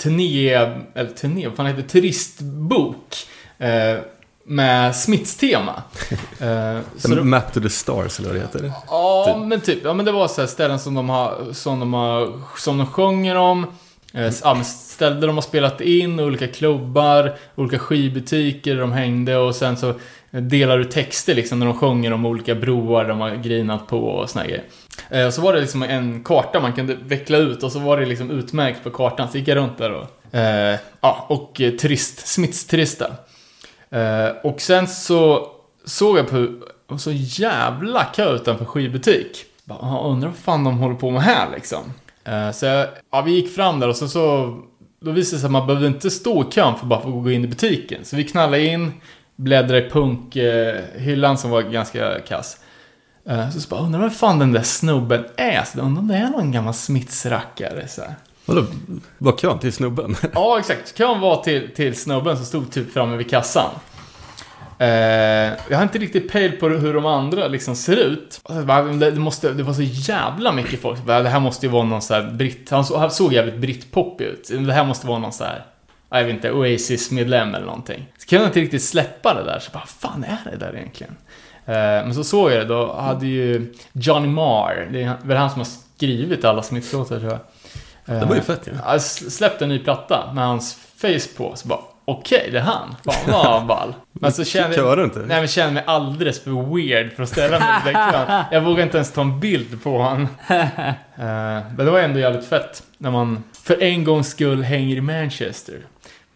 turistbok med Smiths-tema.
Så Map to the Stars eller vad det heter.
Ja, men typ. Ja, men det var så här ställen som de sjunger om. Ställen de har spelat in, olika klubbar, olika skivbutiker de hängde, och sen så delar du texter liksom när de sjunger om olika broar de har grinat på och såna grejer. Så var det liksom en karta man kunde veckla ut, och så var det liksom utmärkt på kartan, så gick jag runt där och Smiths turista. Och sen så såg jag på så jävla kö utanför skivbutik. Undrar vad fan de håller på med här liksom. Så vi gick fram där, och så då visade det sig att man behövde inte stå i kön för bara för att gå in i butiken. Så vi knallade in, bläddrade i punkhyllan som var ganska kass. Så bara undrar vad fan den där snubben är. Så undrar om det är någon gammal Smiths-rackare så här.
Vadå, var kön till snubben?
Ja, exakt. Kön var till snubben som stod typ framme vid kassan. Jag har inte riktigt pejl på hur de andra liksom ser ut. Det var så jävla mycket folk. Det här måste ju vara någon så här britt. Han såg jävligt brittpop ut. Det här måste vara någon så här, jag vet inte, Oasis-medlem eller någonting. Så kunde jag inte riktigt släppa det där. Så bara, fan är det där egentligen? Men så såg jag det. Då hade ju Johnny Marr, det är väl han som har skrivit alla Smiths-låtar, tror jag.
Det var ju fett, ja.
Jag släppte en ny platta med hans face på. Så bara, okej, det är han. Fan vad ball. Men så kände mig alldeles för weird för att ställa mig i den kön. Jag vågade inte ens ta en bild på han. Men det var ändå jävligt fett när man för en gångs skull hänger i Manchester.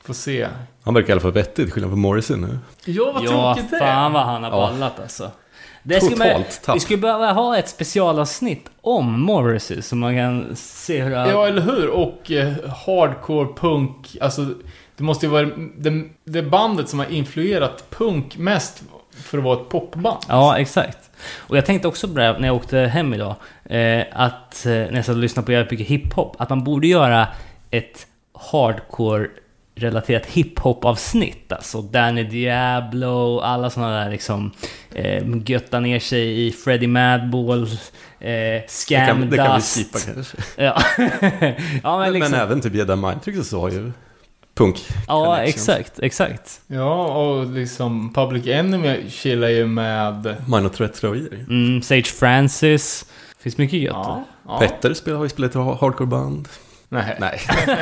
Får se.
Han verkar i alla fall vettig, till skillnad från Morrissey nu.
Ja, vad
Ja,
tråkigt det
fan
är.
vad han har ballat alltså. Det
Totalt tapp.
vi skulle behöva ha ett specialavsnitt om Morrissey så man kan se hur han...
Ja, eller hur? Och hardcore punk, alltså det måste ju vara det bandet som har influerat punk mest för att vara ett popband.
Ja, exakt. Och jag tänkte också på det när jag åkte hem idag, att när jag satt och lyssnade på jävligt mycket hiphop, att man borde göra ett hardcore-relaterat hiphop-avsnitt. Alltså Danny Diablo, alla sådana där liksom, götta ner sig i Freddie Madball, Scam
Det kan vi
Dust.
skipa kanske.
Ja. Ja, men, liksom,
Men även typ Jedi Mind Tricks så har ju punk.
ja,
connections.
exakt.
Ja, och liksom Public Enemy chillar ju med...
Minor Threat tror jag i.
Sage Francis. Finns mycket gött.
Ja, ja.
Petter har ju spelat i hardcore-band.
Nej.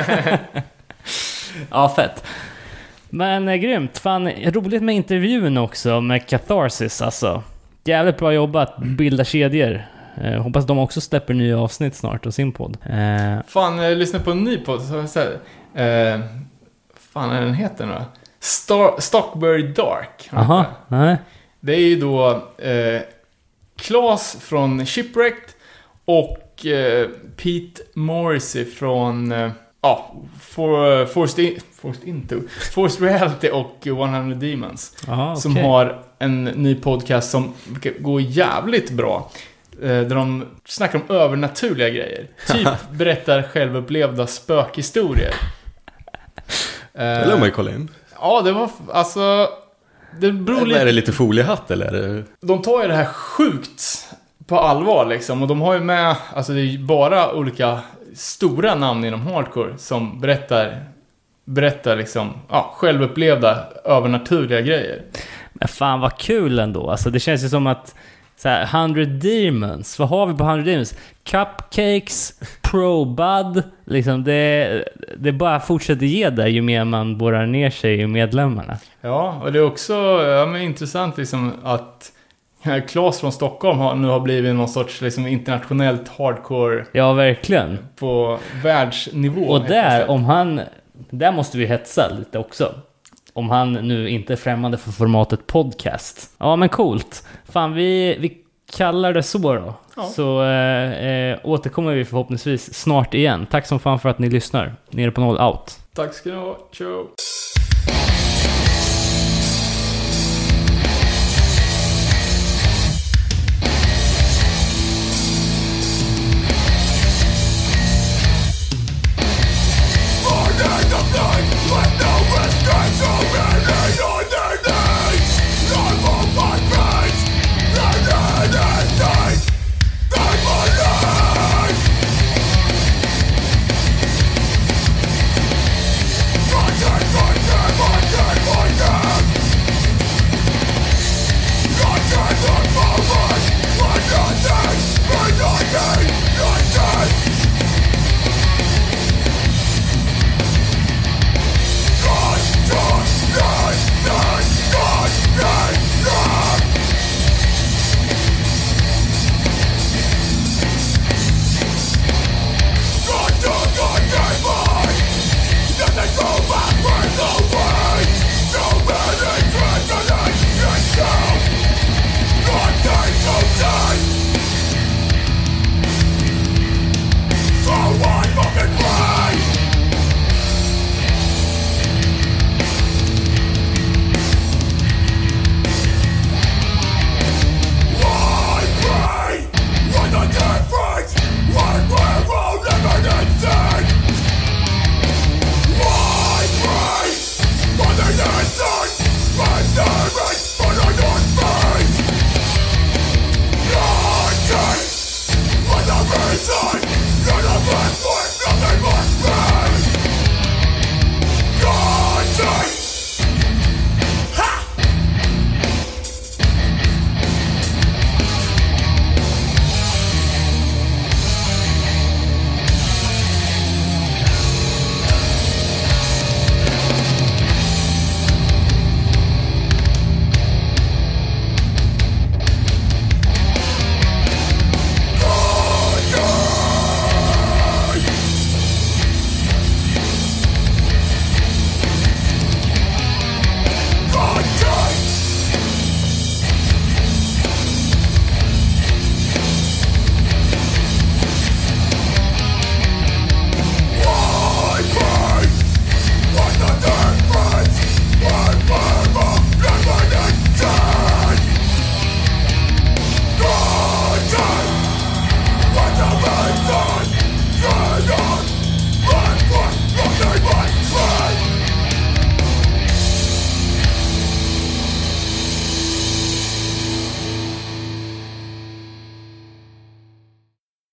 Ja, fett. Men grymt. Fan, roligt med intervjun också med Catharsis alltså. Jävligt bra jobbat, bilda kedjor. Hoppas de också släpper nya avsnitt snart av sin podd.
Fan, jag lyssnade på en ny podd. Så fan är den heter nu då? Stockbury Dark.
Aha, nej.
Det är ju då Claes från Shipwrecked och Pete Morrissey från Forced Reality och 100 Demons.
Aha, okay.
Som har en ny podcast som går jävligt bra. Där de snackar om övernaturliga grejer. Typ berättar självupplevda spökhistorier.
Det lär man ju kolla in.
Ja, det var alltså... Det beror lite...
Är det lite foliehatt eller är det...
De tar ju det här sjukt på allvar liksom. Och de har ju med... Alltså det är ju bara olika stora namn inom hardcore som berättar liksom... Ja, självupplevda övernaturliga grejer.
Men fan vad kul ändå. Alltså det känns ju som att... Så här, 100 Demons. Vad har vi på 100 Demons? Cupcakes, Pro-Bud. Liksom det bara fortsätter ge där ju mer man borrar ner sig i medlemmarna.
Ja, och det är också intressant liksom att Claes från Stockholm nu har blivit någon sorts liksom internationellt hardcore.
Ja, verkligen.
På världsnivå.
Och där måste vi hetsa lite också. Om han nu inte är främmande för formatet podcast. Ja, men coolt. Fan, vi kallar det så då. Ja. Så återkommer vi förhoppningsvis snart igen. Tack som fan för att ni lyssnar. Nere på noll out.
Tack ska ni ha. Ciao. God,